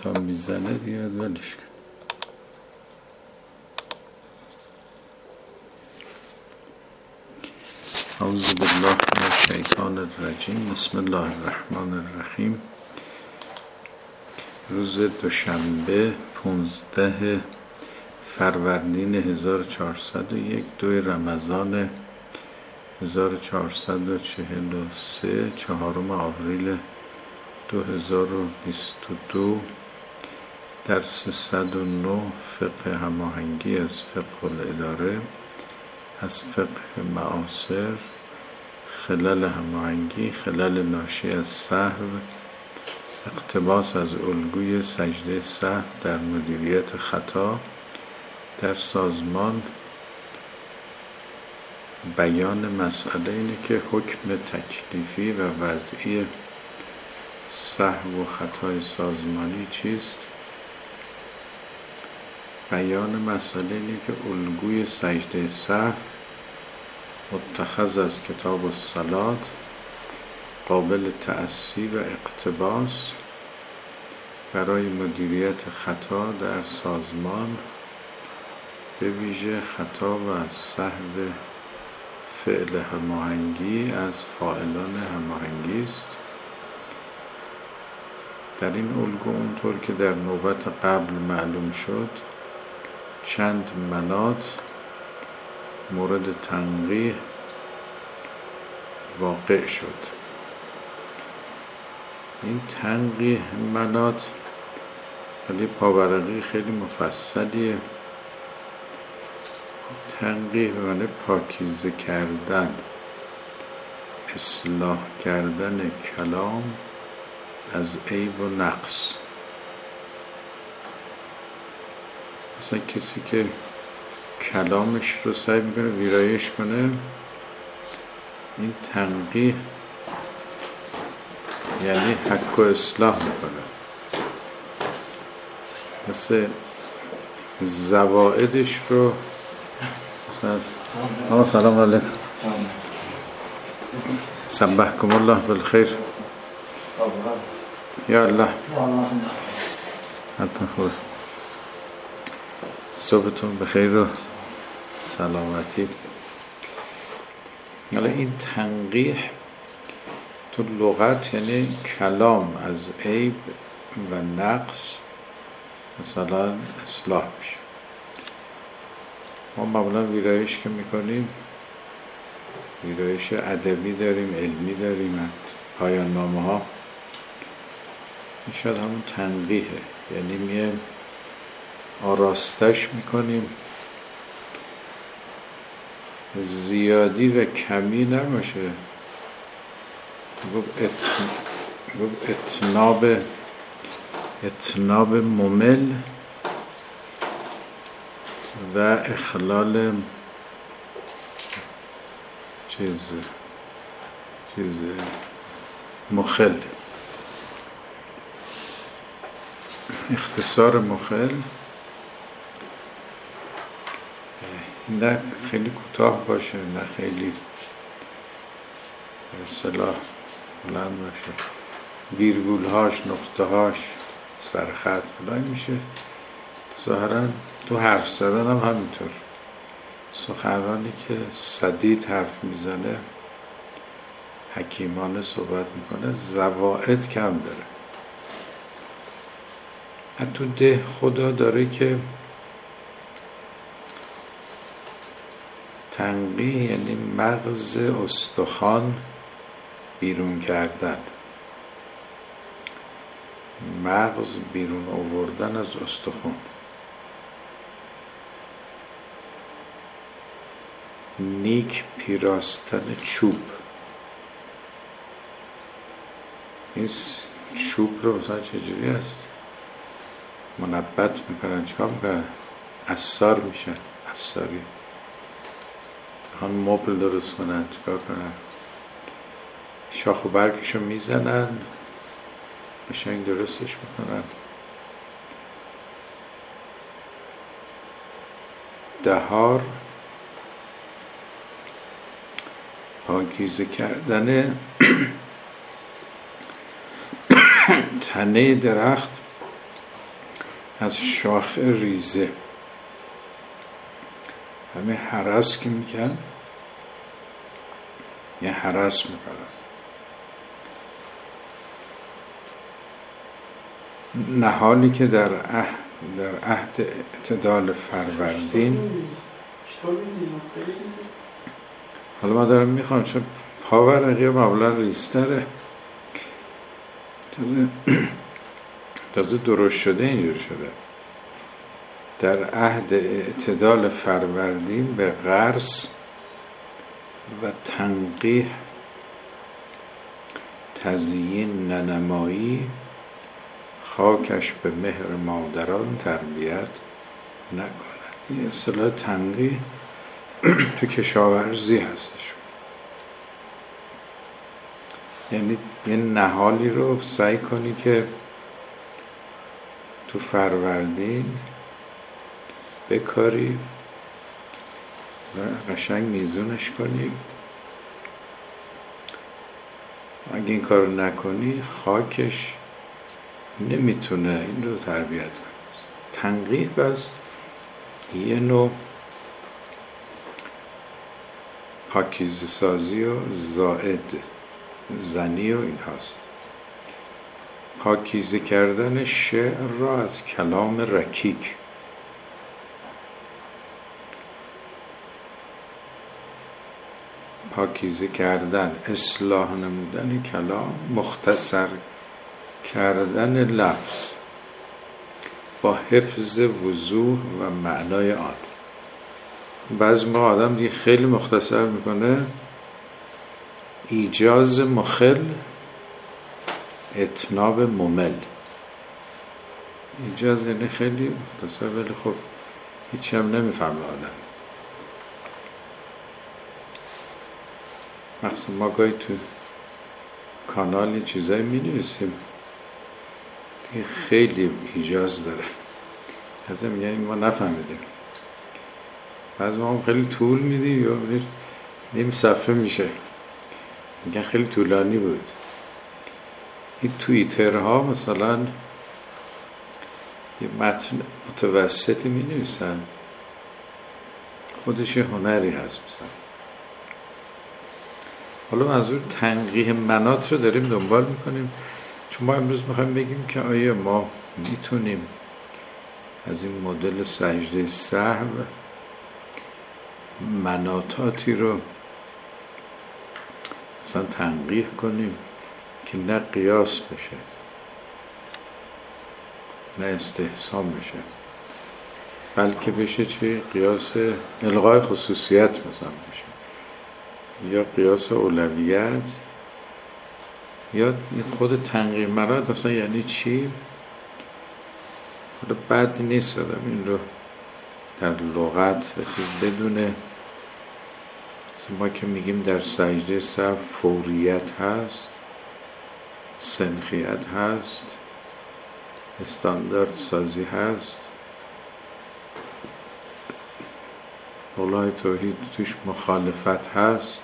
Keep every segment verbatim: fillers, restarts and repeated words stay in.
تا میزنه دیگه ولش کن. اعوذ بالله من الشیطان الرجیم. بسم الله الرحمن الرحیم. روز دوشنبه پانزده فروردین هزار و چهارصد و یک، دو رمضان هزار و چهارصد و چهل و سه، چهارم آوریل دو هزار و بیست و دو. درس صد و نه فقه هماهنگی از فقه الاداره، از فقه معاصر، خلل هماهنگی، خلل ناشی از سهو، اقتباس از الگوی سجده سهو در مدیریت خطا در سازمان. بیان مسئله اینه که حکم تکلیفی و وضعی سهو و خطای سازمانی چیست. بیان مسئله اینه که الگوی سجده سهو متخذ از کتاب الصلاة، قابل تأسی و اقتباس برای مدیریت خطا در سازمان، به ویژه خطا و سهو فعل هماهنگی از فاعلان هماهنگی است. در این الگو اونطور که در نوبت قبل معلوم شد، چند مناط مورد تنقیح واقع شد. این تنقیح مناط دلیل پاورقی خیلی مفصلیه. تنقیح به معنی پاکیزه کردن، اصلاح کردن کلام از عیب و نقص. مثلا کسی که کلامش رو سعی میکنه ویرایش کنه، این تنقیح یعنی حق و اصلاح میکنه. مثل زوائدش رو مثلا آقا سلام علیکم، سبحکم الله بالخیر، یا الله حتی خود صبحتون بخیر و سلامتی. حالا این تنقیح تو لغت یعنی کلام از عیب و نقص مثلا اصلاح میشه. ما معمولا ویرایش که میکنیم، ویرایش ادبی داریم، علمی داریم، پایان نامه ها، این شاید همون تنقیحه. یعنی میایم آراستش میکنیم، زیادی و کمی نباشه. گفت اتناب اتناب ممل و اخلال چیز چیز مخل، اختصار مخل. نه خیلی کوتاه باشه، نه خیلی به اصطلاح بلند باشه. ویرگول هاش، نقطه هاش، سرخط فلان میشه. ظاهرا تو حرف زدن هم همینطور. سخنرانی که سدید حرف میزنه، حکیمانه صحبت میکنه، زوائد کم داره. حتی ده خدا داره که تنقیح یعنی مغز استخوان بیرون کردن، مغز بیرون آوردن از استخوان. نیک پیراستن چوب. این چوب رو مثلا چجوری هست منبت میکنن، چکار میکنن؟ عصار میشن، عصاری میخوان مبل درست کنن، چکار کنن؟ شاخ و برگشو میزنن، قشنگ درستش میکنن. دهار پاکیزه کردن تنه درخت از شاخ ریزه، همه هرس که میگن یه هرس میکنن. نهالی که در عهد در عهد اعتدال فروردین، حالا ما دارم میخوام چون پاورقی معمولا ریزتره، تازه تازه درست شده اینجور شده. در عهد اعتدال فروردین به غرس و تنقیح تزیین ننمایی، خاکش به مهر مادران تربیت نکند. این اصطلاح تنقیح تو کشاورزی هستش، یعنی یه نهالی رو سعی کنی که تو فروردین بکاری و قشنگ میزونش کنی. اگه این کار نکنی خاکش نمیتونه این رو تربیت کنه. تنقیح بس یه نوع پاکیزه سازی و زائد زنی و این هست. پاکیزه کردن شعر را از کلام رکیک، پاکیزه کردن، اصلاح نمودن کلام، مختصر کردن لفظ با حفظ وضوح و معنای آن. بعضی موقع آدم دیگه خیلی مختصر میکنه، ایجاز مخل اتناب ممل. ایجاز یعنی خیلی مختصر ولی خب هیچی هم نمیفهمه آدم. مخصوصا ما گاهی تو کانال چیزایی می نویسیم دیگه خیلی ایجاز داره، از این میگه ما نفهمیدیم. بعضی ما هم خیلی طول میدیم یا نیم صفحه میشه، میگن خیلی طولانی بود. این توییترها مثلا یه متن متوسطی می نویسن، خودش یه هنری هست. مثلا حالا منظور تنقیح مناط رو داریم دنبال میکنیم، چون ما امروز میخوایم بگیم که آیا ما میتونیم از این مدل سجده سهو مناطاتی رو مثلا تنقیح کنیم که نه قیاس بشه نه استحسان بشه، بلکه بشه چه قیاس الغای خصوصیت مثلا بشه، یا قیاس اولویت، یا خود تنقیح مناط اصلا یعنی چی. حالا بد نیست آدم این رو در لغت بدونه. مثلا ما که میگیم در سجده سهو فوریت هست، سنخیت هست، استاندارد سازی هست، اولای توحید توش مخالفت هست،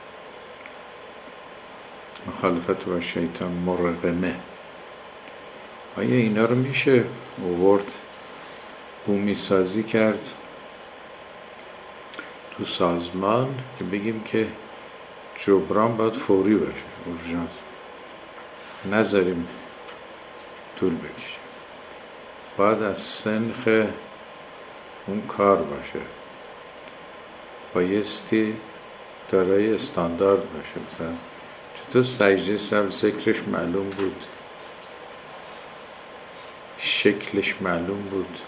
مخالفت با شیطان مرغمه. آیا اینا رو میشه اوورد بومی سازی کرد تو سازمان که بگیم که جبران باید فوری باشه، اورژانس، نذاریم طول بکشه، باید از سنخ اون کار باشه، بایستی دارای استاندارد باشه. مثلا چطور سجده سهو ذکرش معلوم بود، شکلش معلوم بود،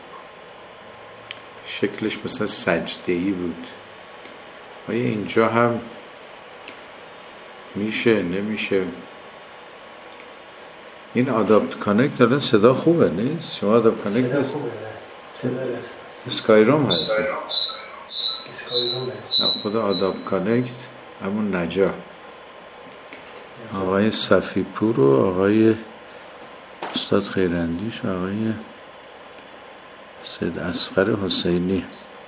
شکلش مثلا سجده‌ای بود. آیا اینجا هم میشه نمیشه؟ این آداپت کانکت الان صدا خوبه نیست؟ شما آداپت کانکت هست؟ اسکایروم هست. خدا آداپت کانکت همون نجا، آقای صفیپور و آقای استاد خیراندیش و آقای سید اصغر حسینی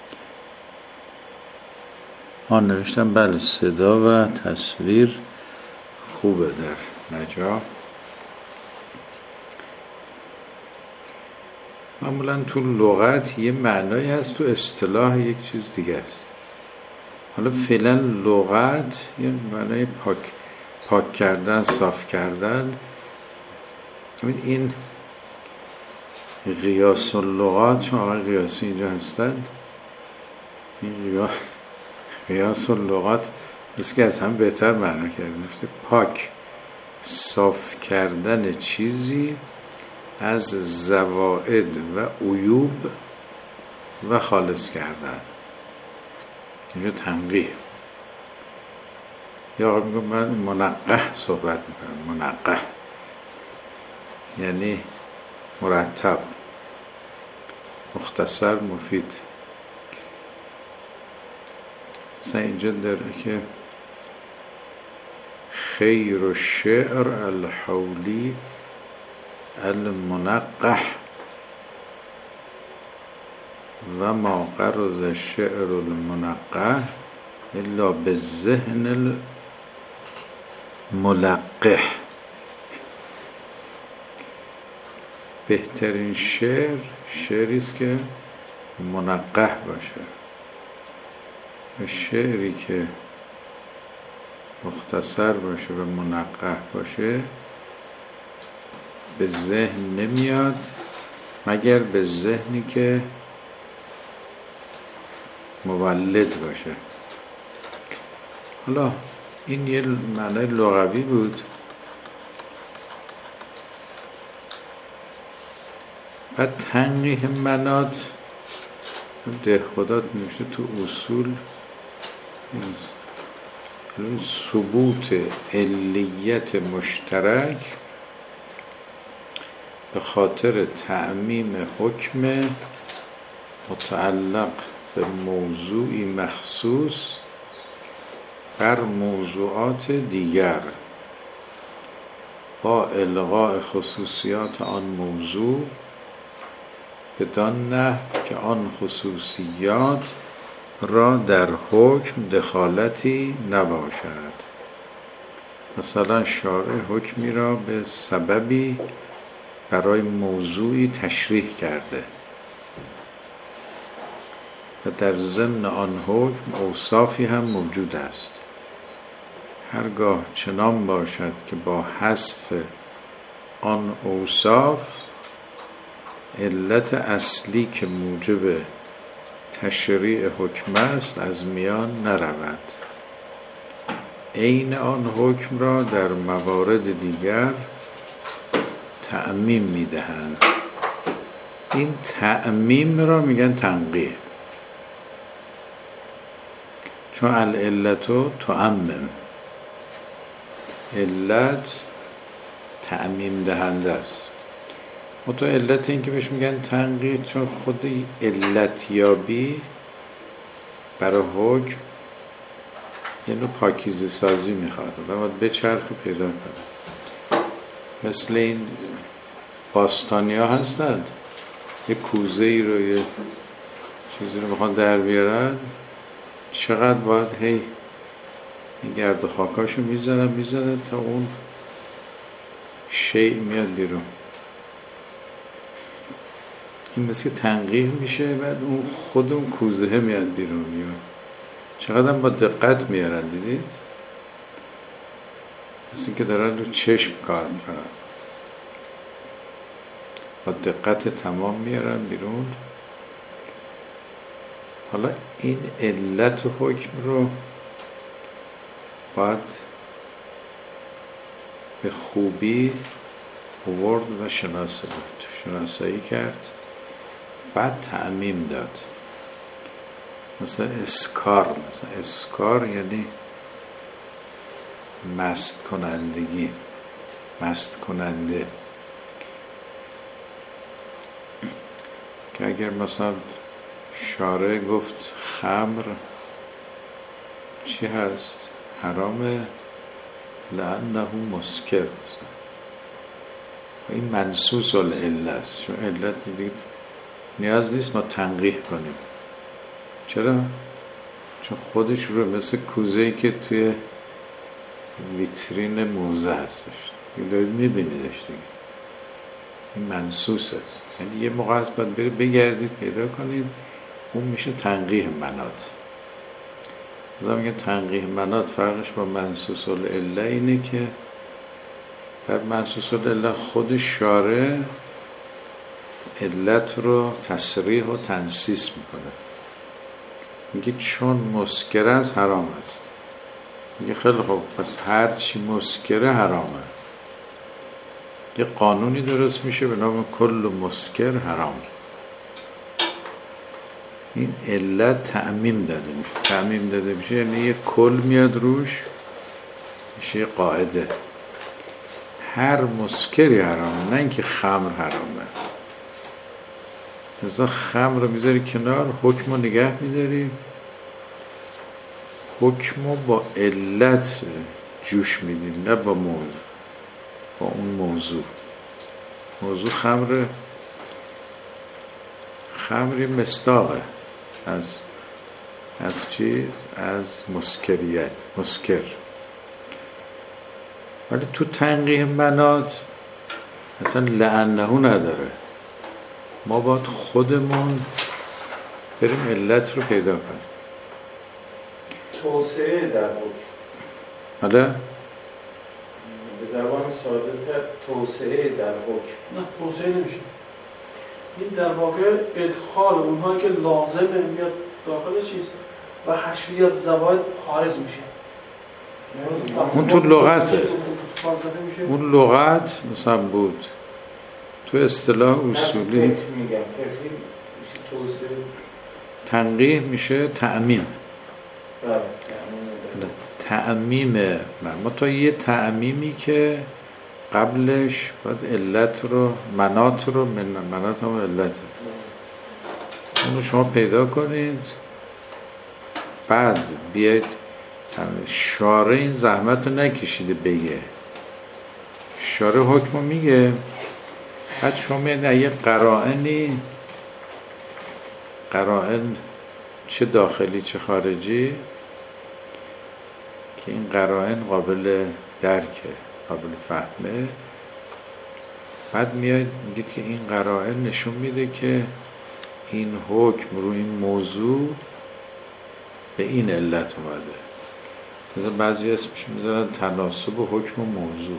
آن نوشتم بله صدا و تصویر خوبه در نجا. معمولا تو لغت یه معنایی هست، تو اصطلاح یک چیز دیگه است. حالا فعلا لغت یه معنای پاک پاک کردن، صاف کردن. این قیاس اللغات، چون آقای قیاسی اینجا هستن، این قیاس اللغات مثل که از هم بهتر معنا کرده. پاک صاف کردن چیزی از زوائد و عیوب و خالص کردن، اینجا تنقیح. یا آقا میگم من منقح صحبت میکنم. منقح یعنی مرتب، مختصر، مفید. مثلا اینجا داره که خیر الشعر الحولی المنقح و ما قرض الشعر المنقح الا بالذهن الملقح. بهترین شعر شعری است که منقح باشه، و شعری که مختصر باشه و منقح باشه به ذهن نمیاد مگر به ذهنی که مولد باشه. حالا این یه معنای لغوی بود. بعد تنقیح منات دهخدات میشه تو اصول ثبوت علیت مشترک به خاطر تعمیم حکم متعلق به موضوعی مخصوص بر موضوعات دیگر با الغاء خصوصیات آن موضوع بدان نحو که آن خصوصیات را در حکم دخالتی نباشد. مثلا شارع حکمی را به سببی برای موضوعی تشریح کرده و در ضمن آن حکم اوصافی هم موجود است. هرگاه چنان باشد که با حذف آن اوصاف علت اصلی که موجب تشریع حکم است از میان نرود، عین آن حکم را در موارد دیگر تعمیم میدهند. این تعمیم را میگن تنقیح، چون العلتو تعمم، علت تعمیم دهنده است. متو علت این که بهش میگن تنقیح چون خود علت یابی برای حکم یه نوع پاکیزه سازی میخواد و باید بچرخ و پیدا کنه. مثل این باستانی ها هستن یه کوزه ای رو یه چیزی رو بخواد در بیارن، چقدر باید هی این گرد و خاکاشو میزنن میزنن تا اون شیء میاد بیرون. این مثل تنقیح میشه، بعد اون خود اون کوزه میاد بیرون میاد. چقدر با دقت میارن، دیدید؟ مثل که دارن رو چشم کار میکنن، با دقت تمام میارن بیرون. حالا این علت و حکم رو باید به خوبی آورد و شناسه بود، شناسایی کرد، بعد تعمیم داد. مثلا اسکار، مثلا اسکار یعنی مست کنندگی، مست کننده. که اگر مثلا شارع گفت خمر چی هست؟ حرامه لعنه مسکر، مثلا این منصوص العله است، چون علت دیگه نیاز نیست ما تنقیح کنیم. چرا؟ چون خودش رو مثل کوزه‌ای که توی ویترین موزه هستش، این دارید میبینیدش دیگه، این منصوصه. یعنی یه موقع هست باید بری بگردید پیدا کنید، اون میشه تنقیح منات. مثلا میگه تنقیح منات فرقش با منصوص العله اینه که در منصوص العله خود شارع علت رو تصریح و تنصیص میکنه، میگه چون مسکر است حرام است. میگه خیلی خوب، پس هر چی مسکره حرامه. یه قانونی درست میشه به نام کل مسکر حرام. این علت تعمیم داده میشه. تعمیم داده میشه یعنی یه کل میاد روش، میشه یه قاعده. هر مسکری حرامه، نه اینکه خمر حرامه. مثلا خمر رو میذاری کنار، حکم رو نگه میداری، حکم رو با علت جوش میدیم، نه با موضوع، با اون موضوع. موضوع خمر، خمری مصداقه از از چیز، از مسکریت، مسکر. ولی تو تنقیح منات اصلا لعنهو نداره. ما باید خودمون بریم علت رو پیدا کنیم. توسعه در حکم، حالا به زبان ساده تر توسعه در حکم. نه توسعه نمیشه. این در واقع ادخال اونهایی که لازمه میاد داخل چیز و حشویات زواید خارج میشه. اون تو لغته، اون لغت مثلا بود. تو اصطلاح اصولی میگم فقهی میشه توسعه. تنقیح میشه تعمیم. بله تعمیم. ما تا یه تعمیمی که قبلش باید علت رو، منات رو، من منات هم علت اونو شما پیدا کنید، بعد بیاید. شارع این زحمت رو نکشیده بگه، شارع حکم رو میگه، بعد شما میاد یه قرائنی، قرائن چه داخلی چه خارجی، که این قرائن قابل درکه، قابل فهمه، بعد میاید میگید که این قرائن نشون میده که این حکم رو این موضوع به این علت اومده. مثلا بعضی اسمش میذارن تناسب حکم و موضوع.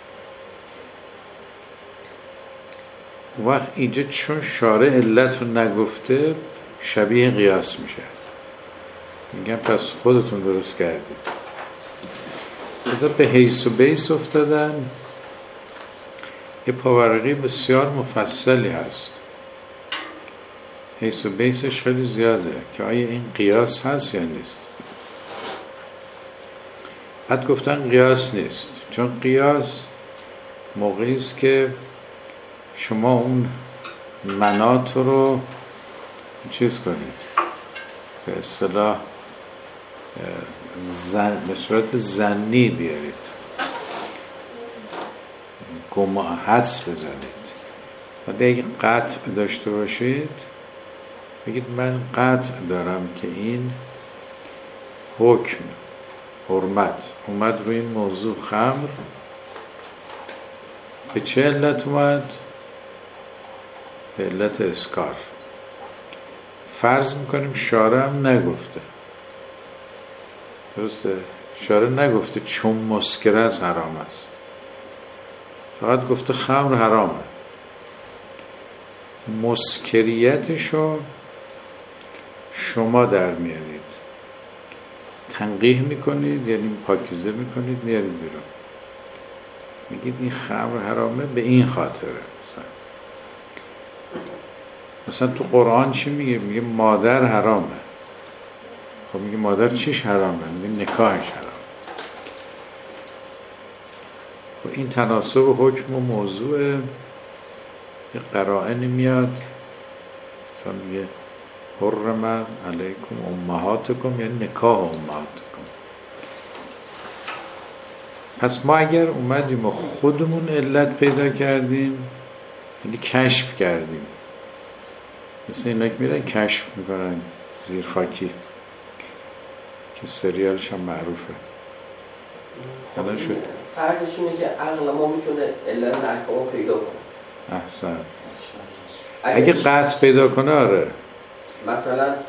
اون وقت اینجا چون شارع علت رو نگفته شبیه قیاس میشه، میگن پس خودتون درست کردید. مثلا به حیث و بیس افتادن. یه پاورقی بسیار مفصلی هست، حیث و بیسش خیلی زیاده که آیا این قیاس هست یا نیست. بعد گفتن قیاس نیست، چون قیاس موقعی است که شما اون منات رو چیز کنید، به اصطلاح زن، به صورت زنی بیارید، گما حدس بزنید. ولی اگه قطع داشته باشید بگید من قطع دارم که این حکم حرمت اومد روی این موضوع خمر، به چه علت اومد؟ به علت اسکار. فرض میکنیم شارع هم نگفته، درسته؟ شارع نگفته چون مسکر است حرام است، فقط گفته خمر حرامه. مسکریتشو شما در میارید، تنقیح میکنید، یعنی پاکیزه میکنید، میارید بیرون، میگید این خمر حرامه به این خاطره. مثلا مثلا تو قرآن چی میگه؟ میگه مادر حرامه. خب میگه مادر چیش حرامه؟ میگه نکاحش حرامه. خب این تناسب حکم و موضوع، یه قرائنی میاد مثلا میگه حرمت علیکم امهاتکم، یعنی نکاح امهاتکم. پس ما اگر اومدیم و خودمون علت پیدا کردیم، یعنی کشف کردیم، مثل اینا که میرن کشف میکنن زیر خاکی که سریالش هم معروفه. الان شد فرضش اینه که عقل ما میتونه علت احکام پیدا کنه. احسنت. اگه قطع پیدا کنه آره. مثلا ام...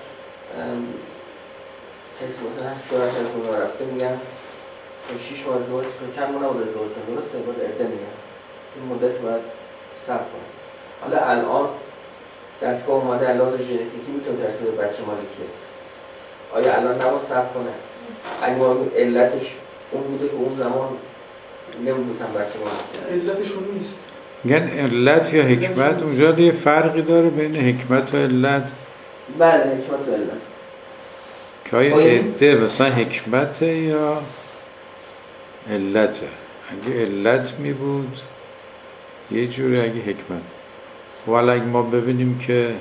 کسی مثلا شوهرش از اون رفته میگن شیش ماه ازدواج چند ماه نبود ازدواج کنه درسته باید عده میگن این مدت باید صبر کنه. حالا الان دستگاه اومده علاوه ژنتیکی میتونه تشخیص بده بچه مالکیه. آیا الان نباید صبر کنه؟ اگه ما علتش اون بوده که اون زمان نمیدونستن بچه مالکیه. علتش اون نیست. میگن علت یا حکمت اونجا یه فرقی داره بین حکمت و علت. بله حکمت و علت. که آیا عده مثلا حکمته یا علته؟ اگه علت می بود یه جوری، اگه حکمت ولی اگه ما ببینیم که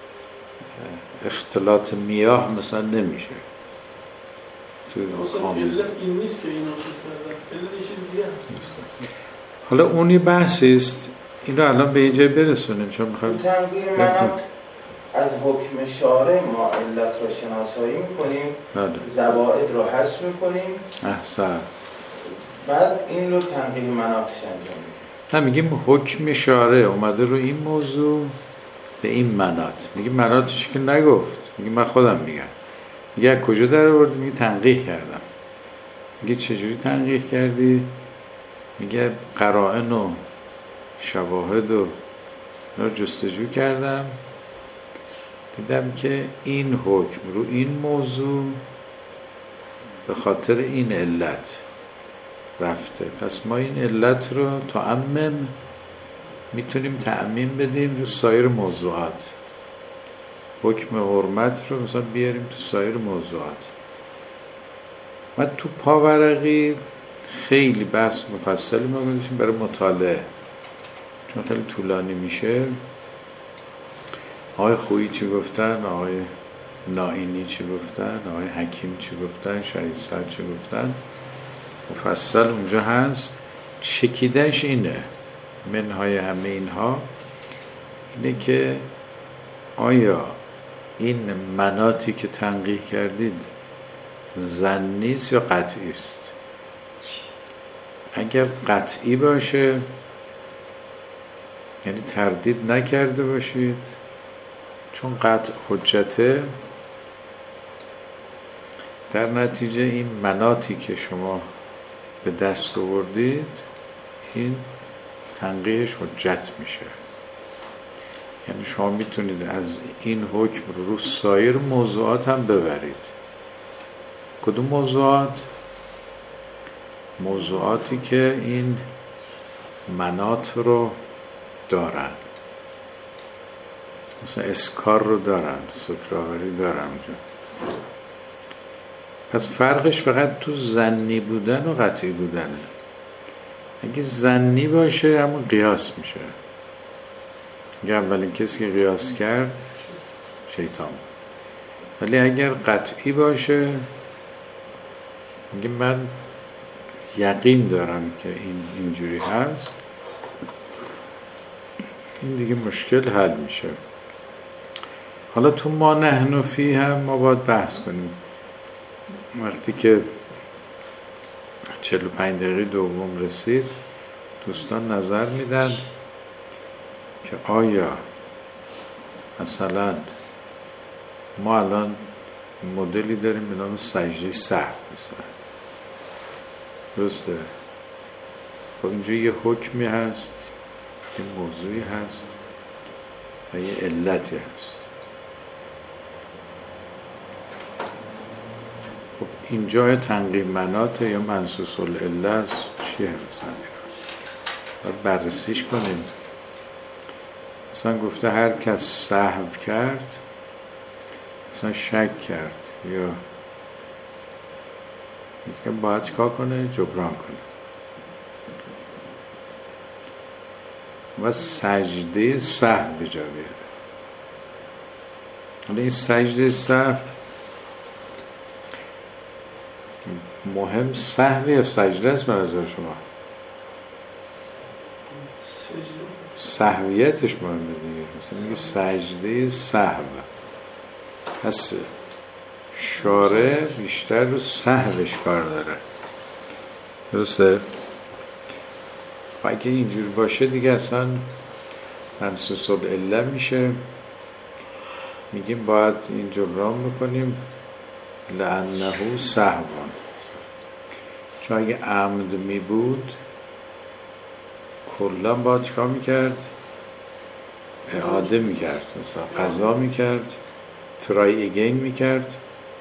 اختلاط میاه مثلا نمیشه تو علت این نیست که اینو چیز کردن، علت یه چیز دیگه هست. حالا اونی بحثی است، اینو الان به اینجا برسونیم چون میخوایم تنقیه منات از حکم شارع ما علت رو شناسایی میکنیم، زوائد رو حذف میکنیم، احسن، بعد این رو تنقیه مناتش انجام میدیم. نه میگیم حکم شارع اومده رو این موضوع به این منات، میگیم مناتش که نگفت، میگیم من خودم میگم، میگه کجا در آوردی؟ میگه تنقیح کردم. میگه چجوری تنقیح کردی؟ میگه قرائن و شواهد و رو جستجو کردم، دیدم که این حکم رو این موضوع به خاطر این علت رفته، پس ما این علت رو تعمم میتونیم تعمیم بدیم رو سایر موضوعات. حکم حرمت رو مثلا بیاریم تو سایر موضوعات. و تو پاورقی خیلی بحث مفصلی ما گذاشتیم برای مطالعه چون خیلی طولانی میشه. آقای خویی چی گفتن، آقای نائینی چی گفتن، آقای حکیم چی گفتن، شهید سر چی گفتن، مفصل اونجا هست. چکیدش اینه، منهای همه اینها اینه که آیا این مناطی که تنقیح کردید ظنی است یا قطعی است؟ اگر قطعی باشه یعنی تردید نکرده باشید چون قطع حجته، در نتیجه این مناطی که شما به دست آوردید این تنقیحش حجت میشه. یعنی شما میتونید از این حکم رو رو سایر موضوعات هم ببرید. کدوم موضوعات؟ موضوعاتی که این مناط رو دارن، مثلا اسکار رو دارن، سکرآوری دارن اونجا. پس فرقش فقط تو ظنی بودن و قطعی بودنه. اگه ظنی باشه همون قیاس میشه. اگه اولین کسی که قیاس کرد شیطان، ولی اگر قطعی باشه میگه من یقین دارم که این اینجوری هست، این دیگه مشکل حل میشه. حالا تو ما نحن فی هم ما باید بحث کنیم. وقتی که چهل و پنج دقیقه دوم رسید دوستان نظر میدن که آیا مثلا ما الان مدلی داریم به نام سجده سهو مثلا، درسته؟ خب اینجا یه حکمی هست، یه موضوعی هست و یه علتی هست. خب اینجا تنقیح مناط یا منصوص العله است، چیه مثلا؟ باید بررسیش کنیم. مثلا گفته هر کس سهو کرد، مثلا شک کرد یا مثلا باید چکار کنه؟ جبران کنه. و سجده سهو به جا بیاره. حالا این سجده سهو مهم سهو یا سجده است به نظر شما؟ سهویتش مهمه دیگه. مثلا میگه سجده سهو، پس شارع بیشتر رو سهوش کار داره، درسته؟ و اگه اینجور باشه دیگه اصلا منصوص العله میشه، میگیم باید این جبران بکنیم لانه سهوان، چون اگه عمد می بود کلا باید چکار میکرد؟ اعاده میکرد، مثلا قضا میکرد، ترای ایگین میکرد.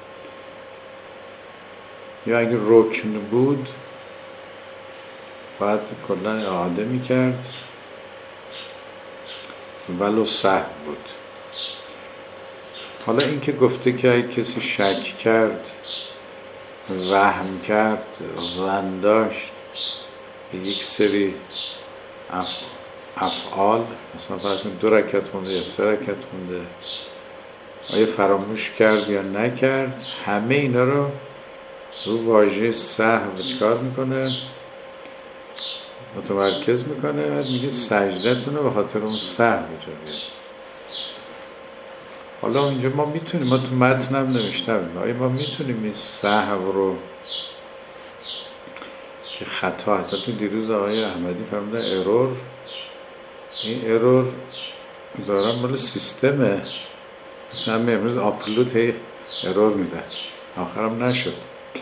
یا اگه رکن بود باید کلا اعاده میکرد ولو سهو بود. حالا این که گفته که اگه کسی شک کرد، وهم کرد، ظن داشت به یک سری اف... افعال، مثلا فرض کنید دو رکعت خونده یا سه رکعت خونده، آیا فراموش کرد یا نکرد، همه اینا رو رو واژه سهو چکار میکنه؟ متمرکز میکنه. بعد میگه سجدتون رو به خاطر اون سهو جا بیارید. حالا اینجا ما میتونیم، ما تو متن هم نوشتم، آیا ما میتونیم این سهو رو که خطا هست، دیروز آقای احمدی فرمودن ارور، این ارور ظاهرا مال سیستمه، مثلا همه امروز آپلود هی ارور میدن، آخرم نشد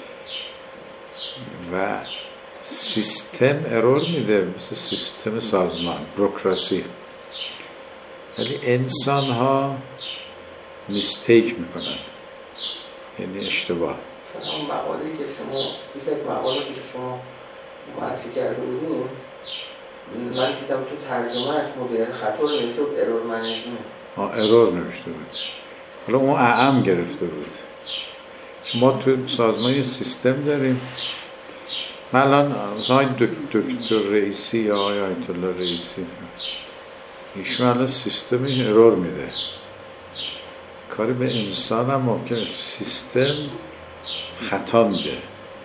و سیستم ارور میده، مثل سیستم سازمان، بروکراسی. ولی انسان ها میستیک میکنن، یعنی اشتباه. اون مقاله‌ای که شما، یکی از مقالاتی که شما معرفی کرده بودیم، من دیدم تو ترجمهش مدیریت خطا رو نوشته بود ارور منیجمنت. آه ارور نوشته بود. حالا اون اعم گرفته بود. ما تو سازمان یه سیستم داریم. من الان مثلا دکتر رئیسی یا آقای آیت الله رئیسی، ایشون الان سیستمش ارور میده. کاری به انسان هم ممکنه سیستم خطا میده،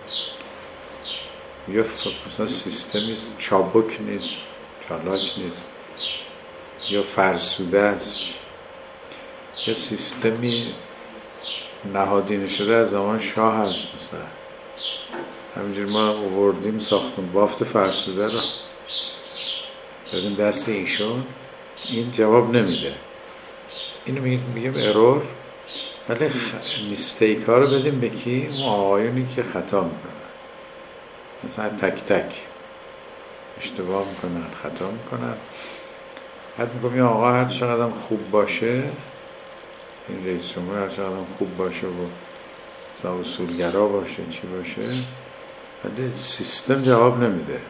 یا مثلا سیستمی چابک نیست، چالاک نیست، یا فرسوده است، یا سیستمی نهادینه شده از زمان شاه هست. مثلا همینجور ما آوردیم ساختون بافت فرسوده رو بدیم دست ایشون، این جواب نمیده. اینو میگیم ارور، ولی میستیک ها رو بدیم به کی؟ اون آقایونی که خطا میکنن، مثلا تک تک اشتباه میکنن، خطا میکنن. حد میگم یا آقا هر چقدر خوب باشه، این رئیس جمهور هر چقدر خوب باشه و مثلا اصولگرا باشه چی باشه، ولی سیستم جواب نمیده.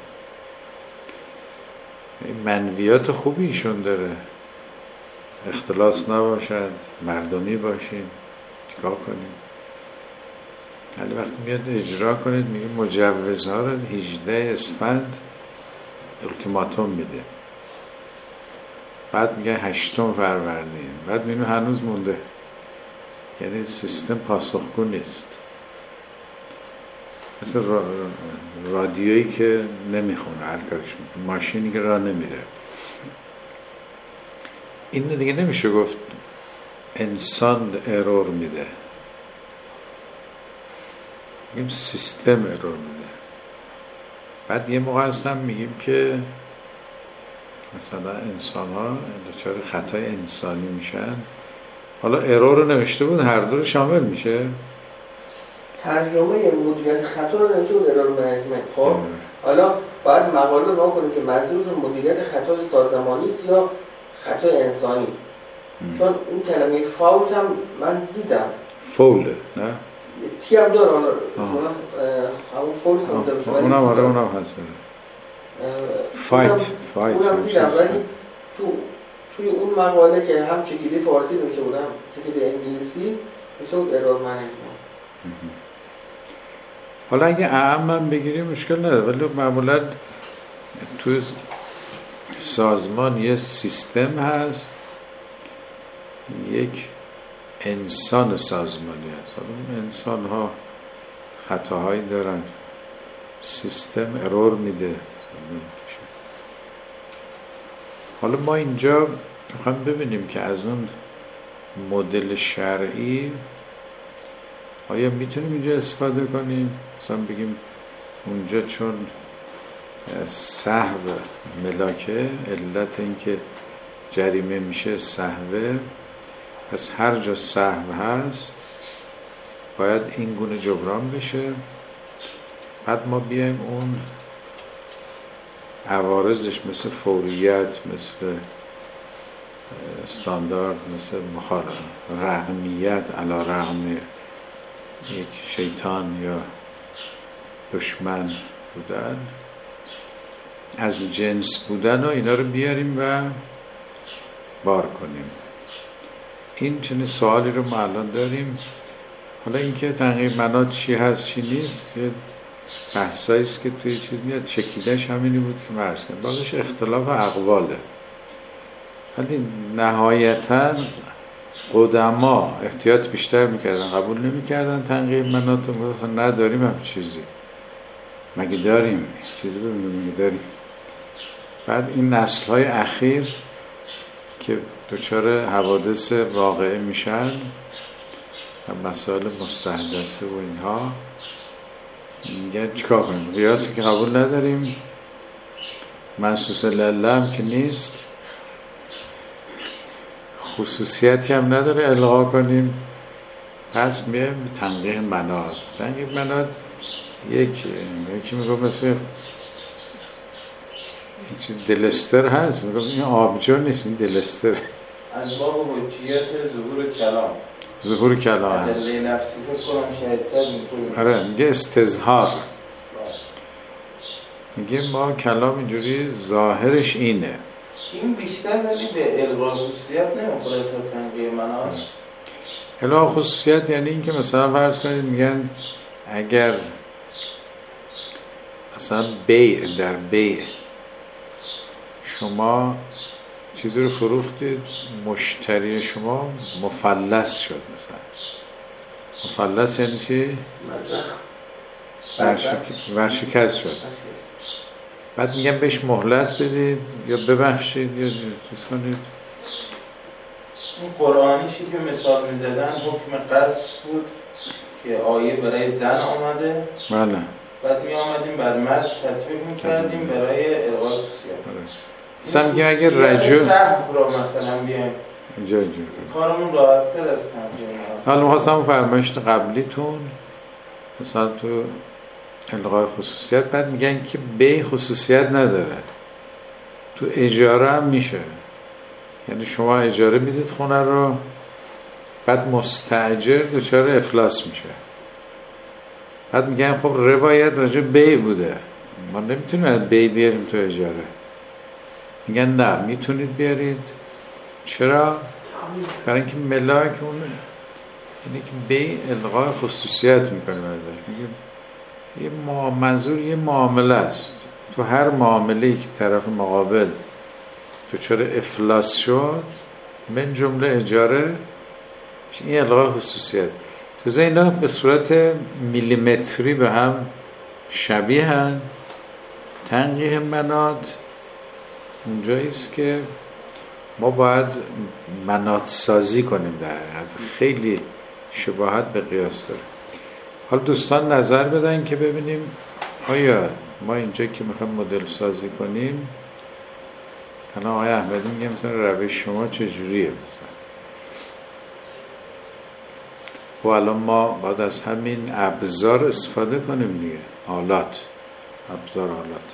این منویات خوبی ایشون داره، اختلاس نباشد، مردمی باشین، چیکار کنیم؟ ولی وقتی میاد اجرا کنید میگه مجوزها رو هجده اسفند التیماتوم میده، بعد میگه هشتم فروردین، بعد میگه هنوز مونده. یعنی سیستم پاسخگو نیست، مثل را... رادیویی که نمیخونه، هر کارش میکنه، ماشینی که راه نمیره. این دیگه نمیشه گفت انسان ارور میده، میگیم سیستم ارور میده. بعد یه موقع هستم میگیم که مثلا انسان ها دچار خطای انسانی میشن. حالا ارور رو نوشته بود، هر دو رو شامل میشه. ترجمه مدیریت خطا رو نوشته بود ارور منیجمنت. خب حالا باید مقاله رو نگاه کنیم که منظورشون مدیریت خطای سازمانی است یا خطای انسانی. ام. چون اون کلمه فاولت هم من دیدم، فوله نه؟ تی هم داره، حالا همون فول خونده بشه، اونم آره اونم هست، فایت فایت اونم دیدم. ولی تو توی اون مقاله که هم چکیده فارسی نوشته بود هم چکیده انگلیسی میشه بود ارور منیجمنت. حالا اگه اعم هم بگیریم مشکل نداره، ولی معمولا توی سازمان یه سیستم هست، یک انسان سازمانی هست. اون انسان ها خطاهایی دارن، سیستم ارور میده. حالا ما اینجا میخوایم ببینیم که از اون مدل شرعی آیا میتونیم اینجا استفاده کنیم؟ مثلا بگیم اونجا چون سهو ملاکه، علت این که جریمه میشه سهوه. پس هر جا سهو هست باید این گونه جبران بشه. بعد ما بیایم اون عوارضش مثل فوریت، مثل استاندارد، مثل مخالف رغمیت، علی رغم یک شیطان یا دشمن بودن، از جنس بودن و اینا رو بیاریم و بار کنیم. این چنین سوالی رو ما الان داریم. حالا اینکه تنقیح منات چی هست چی نیست یه بحثایی است که توی چیز میاد، چکیدش همینی بود که مرز کنیم، باقیش اختلاف اقواله. ولی نهایتاً قدما احتیاط بیشتر میکردن، قبول نمیکردن تنقیح منات، میگفتن نداریم هم چیزی، مگه داریم چیزی ببینیم مگه داریم. بعد این نسل‌های اخیر که دچار حوادث واقعه میشن و مسائل مستحدثه و اینها، میگن چیکار کنیم؟ قیاسی که قبول نداریم، منصوص لله هم که نیست، خصوصیتی هم نداره الغا کنیم، پس میایم تنقیح منات. تنقیح منات یک یکی میگه مثل دلستر هست، میگه این آبجو نیست، این دلستر. انواع حجیت ظهور کلام، ظهور کلام هست. ادله نفسی فکر کنم شاید صد میکنیم. آره میگه استظهار، میگه ما کلام اینجوری ظاهرش اینه. این بیشتر ولی به الغا خصوصیت نمیخوره تا تنقیح منات. الغا خصوصیت یعنی این که مثلا فرض کنید میگن اگر مثلا بیع، در بیع شما چیزی رو فروختید، مشتری شما مفلس شد، مثلا مفلس یعنی چی؟ ورشکست شد. بعد میگن بهش مهلت بدید یا ببخشید یا چیز کنید. این قرآنیشی که مثال میزدن حکم قذف بود که آیه برای زن آمده، بله، بعد می آمدیم بر مرد تطبیق میکردیم برای الغا خصوصیت. مثلا میگه اگر رجوع سهو رو مثلا بیایم اینجا اینجا کارمون راحت تر از تنقیح منات. حالا می‌خواستم فرمایشت قبلیتون مثلا تو الغای خصوصیت بعد میگن که بیع خصوصیت نداره، تو اجاره هم میشه. یعنی شما اجاره میدید خونه رو، بعد مستاجر دچار افلاس میشه، بعد میگن خب روایت راجع بیع بوده، ما نمیتونیم بیع بیاریم تو اجاره. میگن نه میتونید بیارید. چرا؟ برای اینکه ملاک اون یعنی که بیع الغای خصوصیت میکنه. میگه یه منظور یه معامله است، تو هر معامله‌ای که طرف مقابل دچار افلاس شد من جمله اجاره، این الغای خصوصیت. تو اینا به صورت میلیمتری به هم شبیه هن. تنقیح منات اونجاییست که ما باید منات سازی کنیم، در حقیقت خیلی شباهت به قیاس داره. حالا دوستان نظر بدن که ببینیم آیا ما اینجا که میخوایم مدل سازی کنیم، حالا آقای احمدی میگه مثلا روش شما چجوریه؟ مثلا و الان ما باید از همین ابزار استفاده کنیم دیگه، آلات، ابزار آلات.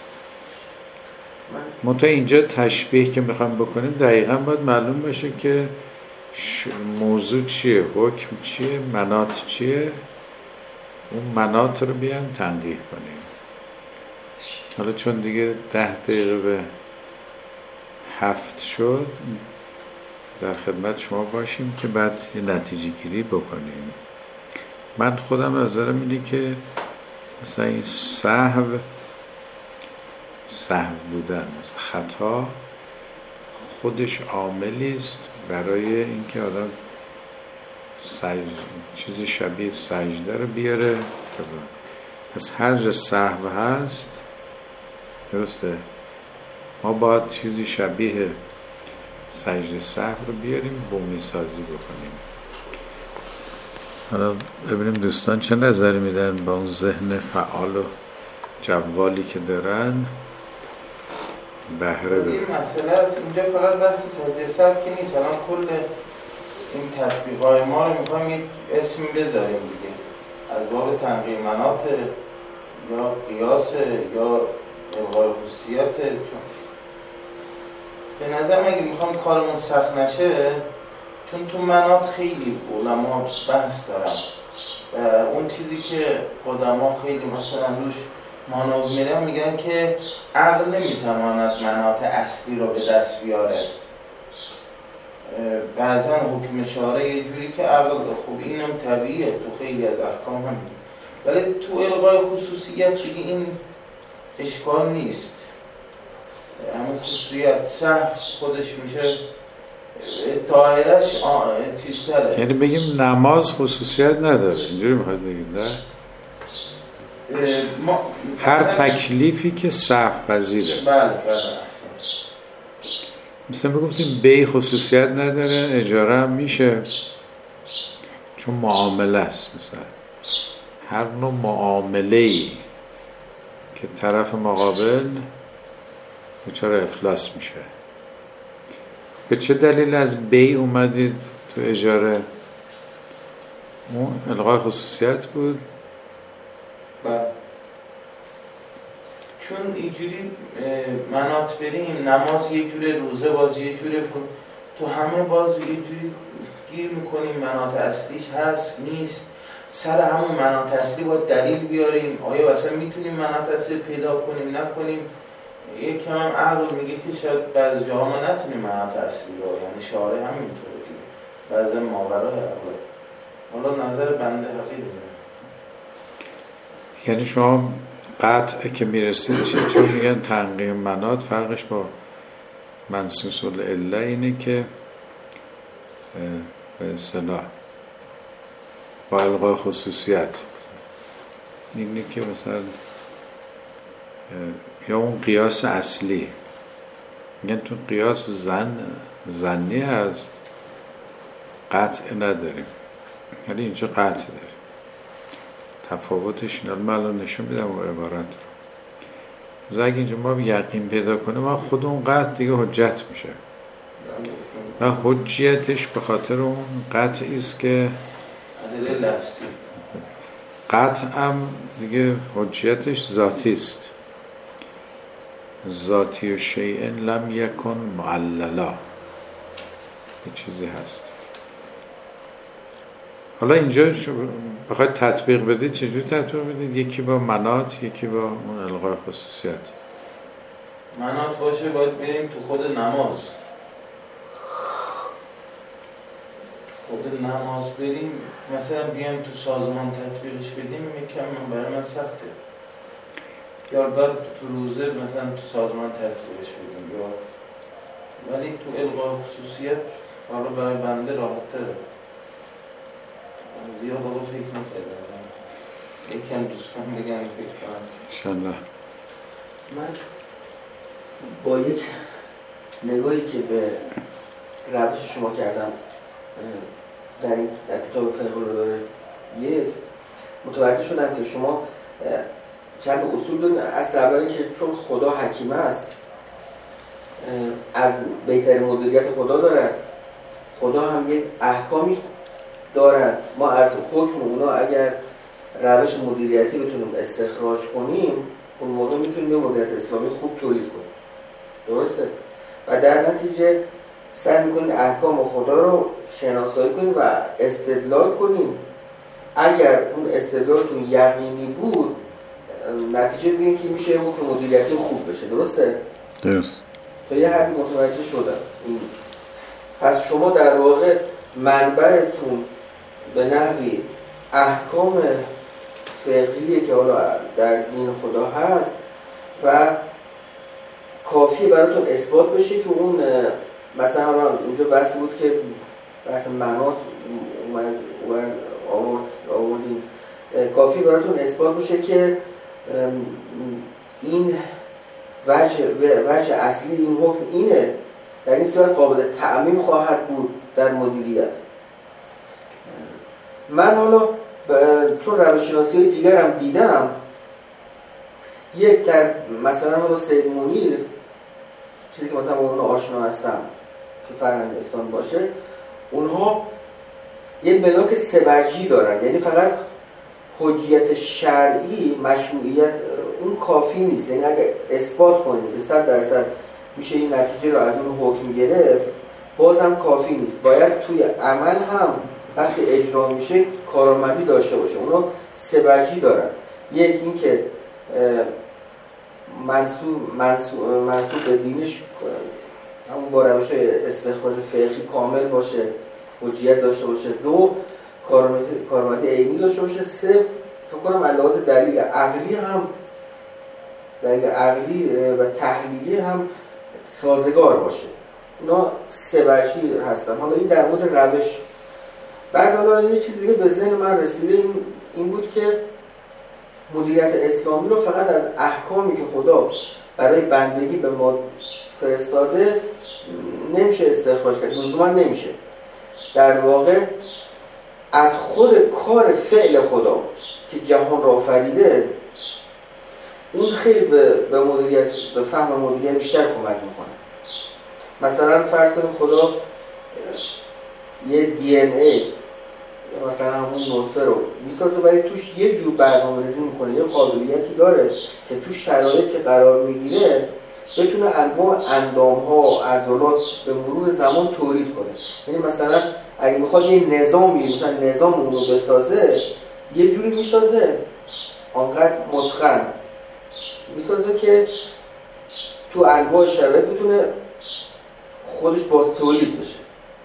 ما تا اینجا تشبیه که میخوایم بکنیم دقیقا باید معلوم باشه که موضوع چیه، حکم چیه، منات چیه، اون منات رو بیایم تنقیح کنیم. حالا چون دیگه ده دقیقه به هفت شد در خدمت شما باشیم که بعد یه نتیجه گیری بکنیم. من خودم نظرم اینه که مثلا این سهو سهو بودن، مثلا خطا خودش عاملی است برای اینکه آدم سجد چیزی شبیه سجده رو بیاره. پس هر جا سهو هست درسته ما باید چیزی شبیه سجده سهو رو بیاریم، بومی سازی بکنیم. حالا ببینیم دوستان چه نظری میدن با اون ذهن فعال و جوالی که دارن. بهره بده. این مسئله است. اینجا فقط بحث سجده سبکی نیست، الان کل این تطبیقای ما رو میخوایم یک اسمی بذاریم دیگه، از باب تنقیح مناط یا قیاس یا الغای خصوصیت. چون به نظر اگه میخوام کارمون سخت نشه، چون تو مناط خیلی علما بحث دارن و اون چیزی که قدما خیلی مثلا روش مانور میرن، میگن که عقل نمیتواند مناط اصلی رو به دست بیاره. بعضا حکم شارع یه جوری که عقل خوب اینم طبیعیه، تو خیلی از احکام همین، ولی تو الغای خصوصیت دیگه این اشکال نیست. همون خصوصیت صحف خودش میشه طاهرش چیز تره. یعنی بگیم نماز خصوصیت نداره، اینجوری میخواید بگیم نه؟ ما هر تکلیفی که صحف پذیره. بله بله مثلا بگفتیم بی خصوصیت نداره، اجاره هم میشه چون معامله است. مثلا هر نوع معامله‌ای که طرف مقابل دچار افلاس میشه. به چه دلیل از بی اومدید تو اجاره؟ اون الغای خصوصیت بود. بله. چون اینجوری مناط بریم، نماز یه جوره، روزه باز یه جوره، تو همه باز یه جوری گیر میکنیم مناط اصلیش هست نیست. سر همون مناط اصلی باید دلیل بیاریم، آیا اصلا میتونیم مناط اصلی پیدا کنیم نکنیم. یک کم هم عقل میگه که شاید بعض جاها ما نتونیم مناط اصلی رو، یعنی شارع همینطوره دیگه، بعضا ماورای عقل. حالا نظر بنده حقیقی داره. یعنی شما قطع که میرسید چون میگن تنقیح مناط فرقش با منصوص العله اینه که به اصطلاح با الغای خصوصیت اینه که مثلا یا اون قیاس اصلی میگن تو قیاس زن زنی هست قطع نداریم، ولی اینجا قطع داریم. تفاوتش اینه. من الان نشون میدم اون عبارت رو. زاگ اینجا ما یقین پیدا کنه، ما خود اون قطع دیگه حجت میشه و حجیتش به خاطر اون قطعی است که ادله لفظی. قطع هم دیگه حجیتش ذاتی است. ذاتی و شیء لم یکن معللا، یه چیزی هست. حالا اینجا بخواید تطبیق بدید چجوری تطبیق بدید؟ یکی با مناط، یکی با اون الغای خصوصیت. مناط باشه باید بریم تو خود نماز، خود نماز بریم مثلا بیایم تو سازمان تطبیقش بدیم یکم برای من سخته، یا بعد تو روزه مثلا تو سازمان تطبیقش بدیم، یا ولی تو الغای خصوصیت حالا برای بنده راحت تره. زیاد آقا فکر نکردم، یکم دوستان بگن فکر کنم انشالله. من با یک نگاهی که به روش شما کردم در این در کتاب فقه الالوهیه متوجه شدم که شما چند اصول دارین. اصل اول این که چون خدا حکیم است، از بهترین مدیریت خدا داره، خدا هم یک احکامی دارد. ما از حکم اونا اگر روش مدیریتی بتونیم استخراج کنیم، اون موقع میتونیم یه مدیریت اسلامی خوب تولید کنیم. درسته؟ و در نتیجه سعی میکنیم احکام خدا رو شناسایی کنیم و استدلال کنیم. اگر اون استدلالتون یقینی بود، نتیجه بگیم که میشه حکم مدیریتی خوب بشه. درسته؟ درست. تا یه حدی متوجه شدم. این پس شما در واقع منبعتون به نحوی احکام فقهیه که حالا در دین خدا هست و کافیه براتون اثبات بشه که اون مثلا اونجا بحث بود که بحث مناط اومد آوردیم، کافیه براتون اثبات بشه که این وجه, وجه اصلی این حکم اینه، در این صورت قابل تعمیم خواهد بود در مدیریت. من حالا چون روش شناسی های دیگر هم دیدم، یک در مثلا حالا سید منیر چیزی که مثلا اون آشنا هستم که فرهنگ اسلام باشه، اونها یه ملاک سه‌برجی دارن، یعنی فقط حجیت شرعی، مشروعیت اون کافی نیست. یعنی اگه اثبات کنیم که صد درصد میشه این نتیجه رو از اون حکم گرفت، بازم کافی نیست. باید توی عمل هم وقتی اجرا میشه کارآمدی داشته باشه. اونا سه‌برجی دارن. یک این که منسوب منسوب منسوب به دینش همون با روش استخراج فقهی کامل باشه، حجیت داشته باشه. دو کارآمدی کارآمدی عینی داشته باشه. سه فکر کنم علاوه دلیل عقلی هم دلیل عقلی و تحلیلی هم سازگار باشه. اونا سه‌برجی هستن. حالا این در مورد روش. بعد حالا یه چیز دیگه به ذهن من رسیده، این, این بود که مدیریت اسلامی رو فقط از احکامی که خدا برای بندگی به ما فرستاده نمیشه استخراج کرد، لزوما نمیشه. در واقع از خود کار فعل خدا که جهان را آفریده، اون خیلی به, به مدیریت، به فهم مدیریت بیشتر کمک میکنه. مثلا فرض کنیم خدا یه دی ان ای مثلا همون نطفه رو میسازه، ولی توش یه جور برنامه‌ریزی میکنه، یه قابلیتی داره که توش شرایط که قرار میگیره بتونه انواع اندام‌ها، عضلات به مرور زمان تولید کنه. یعنی مثلا اگه میخواد یه نظامی، مثلا نظام اون رو بسازه، یه جوری میسازه آنقدر متقن میسازه که تو انواع شرایط بتونه خودش باز تولید بشه.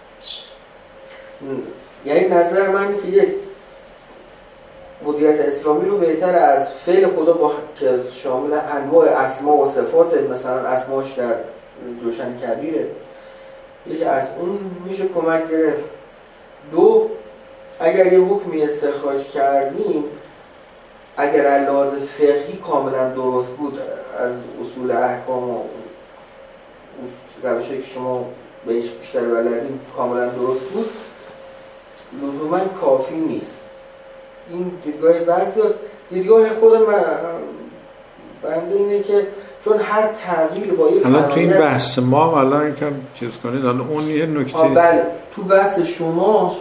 یعنی نظر من که یک مدیریت اسلامی رو بهتر از فعل خدا با که شامل انواع اسما و صفات، مثلا اسماش در جوشن کبیره، یکی از اون میشه کمک گرفت. دو، اگر یه حکمی استخراج کردیم، اگر علاوه فقهی کاملا درست بود، از اصول احکام و روشی که شما بهش بیشتر بلدین کاملا درست بود، لزوما کافی نیست. این دیدگاه بعضی هست. دیدگاه خود من بنده اینه که چون هر تغییر با یه الان تو این بحث ما الان یکم چیز کنید، الان اون یه نکته بله تو بحث شما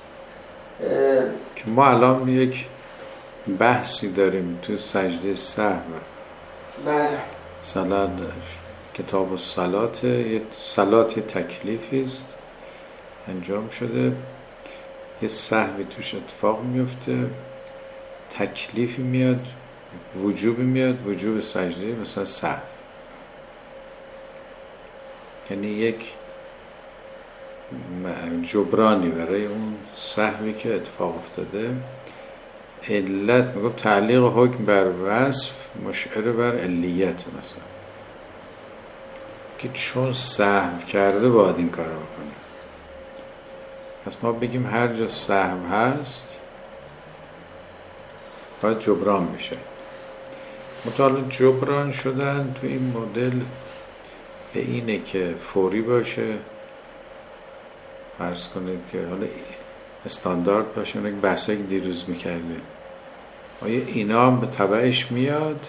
که ما الان یک بحثی داریم تو سجده سهو. بله مثلا کتاب الصلات، یه صلات یه تکلیفی است انجام شده، یه سهوی توش اتفاق میفته، تکلیفی میاد، وجوبی میاد، وجوب سجده مثلا سهو، یعنی یک جبرانی برای اون سهوی که اتفاق افتاده. علت میگم تعلیق حکم بر وصف مشعر بر علیت، مثلا که چون سهو کرده باید این کار رو بکنیم. پس ما بگیم هر جا سهو هست باید جبران بشه. مطالعه جبران شدن تو این مدل به اینه که فوری باشه، فرض کنید که حالا استاندارد باشه، اون یک بحثایی که دیروز میکرده، آیا اینا هم به تبعش میاد؟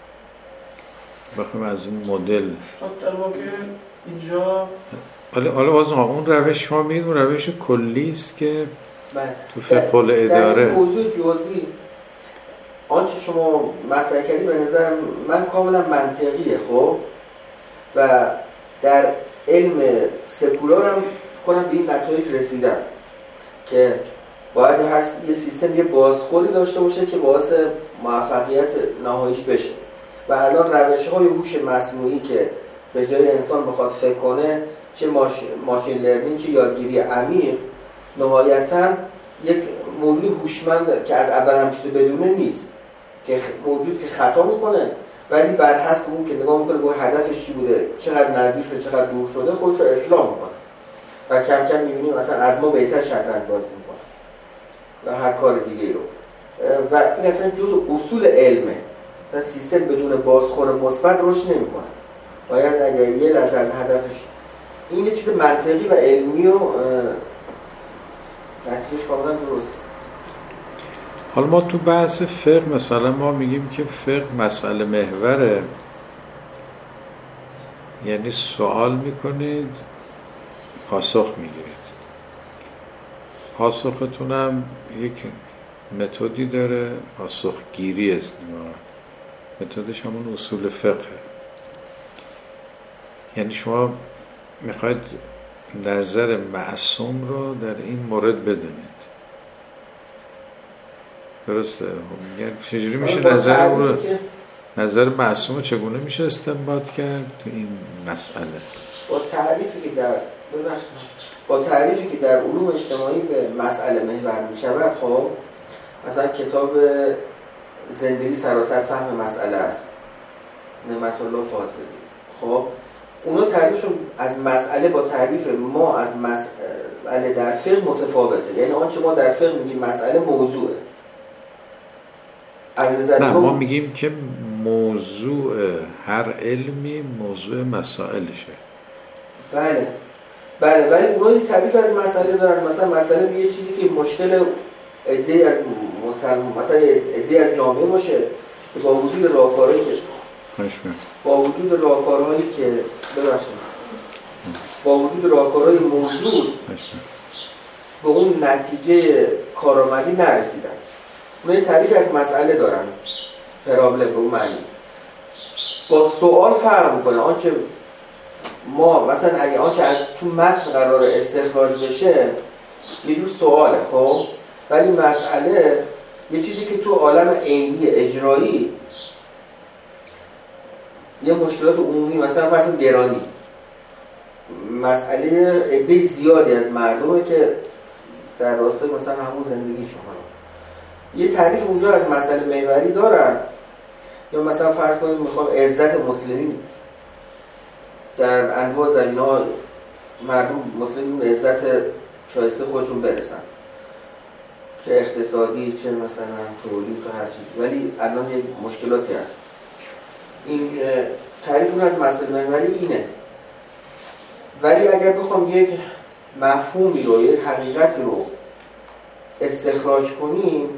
بخوام از اون مدل در واقع اینجا حالا حالا باز اون روش شما میگید اون روش کلی است که بله. تو فقه الاداره در این موضوع جزئی آنچه شما مطرح کردی به نظر من کاملا منطقیه. خب و در علم سکولار هم کنم به این نتایج رسیدم که باید هر یه سیستم یه بازخوری داشته باشه که باعث موفقیت نهاییش بشه. و الان روش‌های هوش مصنوعی که به جای انسان بخواد فکر کنه، چه ماشین, ماشین لرنینگ چه یادگیری عمیق، نهایتاً یک موجود هوشمند که از اول هم چیزی بدونه نیست، که موجود که خطا میکنه ولی بر حسب اون که نگاه میکنه به هدفش چی بوده، چقدر نزدیک شده چقدر دور شده، خودش رو اصلاح میکنه و کم کم میبینیم مثلا از ما بهتر شطرنج بازی میکنه و هر کار دیگه رو. و این اصلا جزء اصول علمه. مثلا سیستم بدون بازخور مثبت رشد نمیکنه. باید اگر یه لحظه از هدفش، این یه چیز منطقی و علمی و نتیجهش کاملا درست. حالا ما تو بحث فقه مثلا ما میگیم که فقه مسئله محوره، یعنی سوال میکنید پاسخ میگیرید. پاسختونم یک متدی داره، پاسخگیری است. متدش همون اصول فقه. یعنی شما میخواید نظر معصوم رو در این مورد بدونید. درسته؟ میگن چجوری میشه نظر اون رو، نظر معصوم رو چگونه میشه استنباط کرد تو این مسئله؟ با تعریفی که در ببخشید با تعریفی که در علوم اجتماعی به مسئله محور میشود. خب مثلا کتاب زندگی سراسر فهم مسئله است، نعمت الله فاضلی. خب اونا تعریفشون از مسئله با تعریف ما از مسئله در فقه متفاوته. یعنی آنچه ما در فقه میگیم مسئله موضوعه. نه، ما میگیم که موضوع هر علمی موضوع مسائلشه. بله بله ولی اونا یه تعریف از مسئله دارن. مثلا مسئله یه چیزی که مشکل عده‌ای از مسلمان، مثلا عده‌ای از جامعه باشه که با وجود راهکارهایی که با وجود راهکارهایی که ببخشید با وجود راهکارهای موجود به اون نتیجه کارآمدی نرسیدن. اونا یه تعریف از مسئله دارن، پرابلم به اون معنی. با سوال فرق میکنه. آنچه ما مثلا اگه آنچه از تو متن قرار استخراج بشه یه جور سواله، خب ولی مسئله یه چیزی که تو عالم عینی اجرایی یه مشکلات عمومی، مثلا فرض گرانی، مسئله عده زیادی از مردمه که در راستای مثلا همون زندگیشون یه تعریف اونجا از مسئله محوری دارن. یا مثلا فرض کنیم میخوام عزت مسلمین در انواع زمینه‌ها مردم مسلمین عزت شایسته خودشون برسن، چه اقتصادی چه مثلا تولید و هر چیزی. ولی الان یه مشکلاتی هست. این تعریف اون از مسئله محوری اینه. ولی اگر بخوام یک مفهومی رو، یک حقیقتی رو استخراج کنیم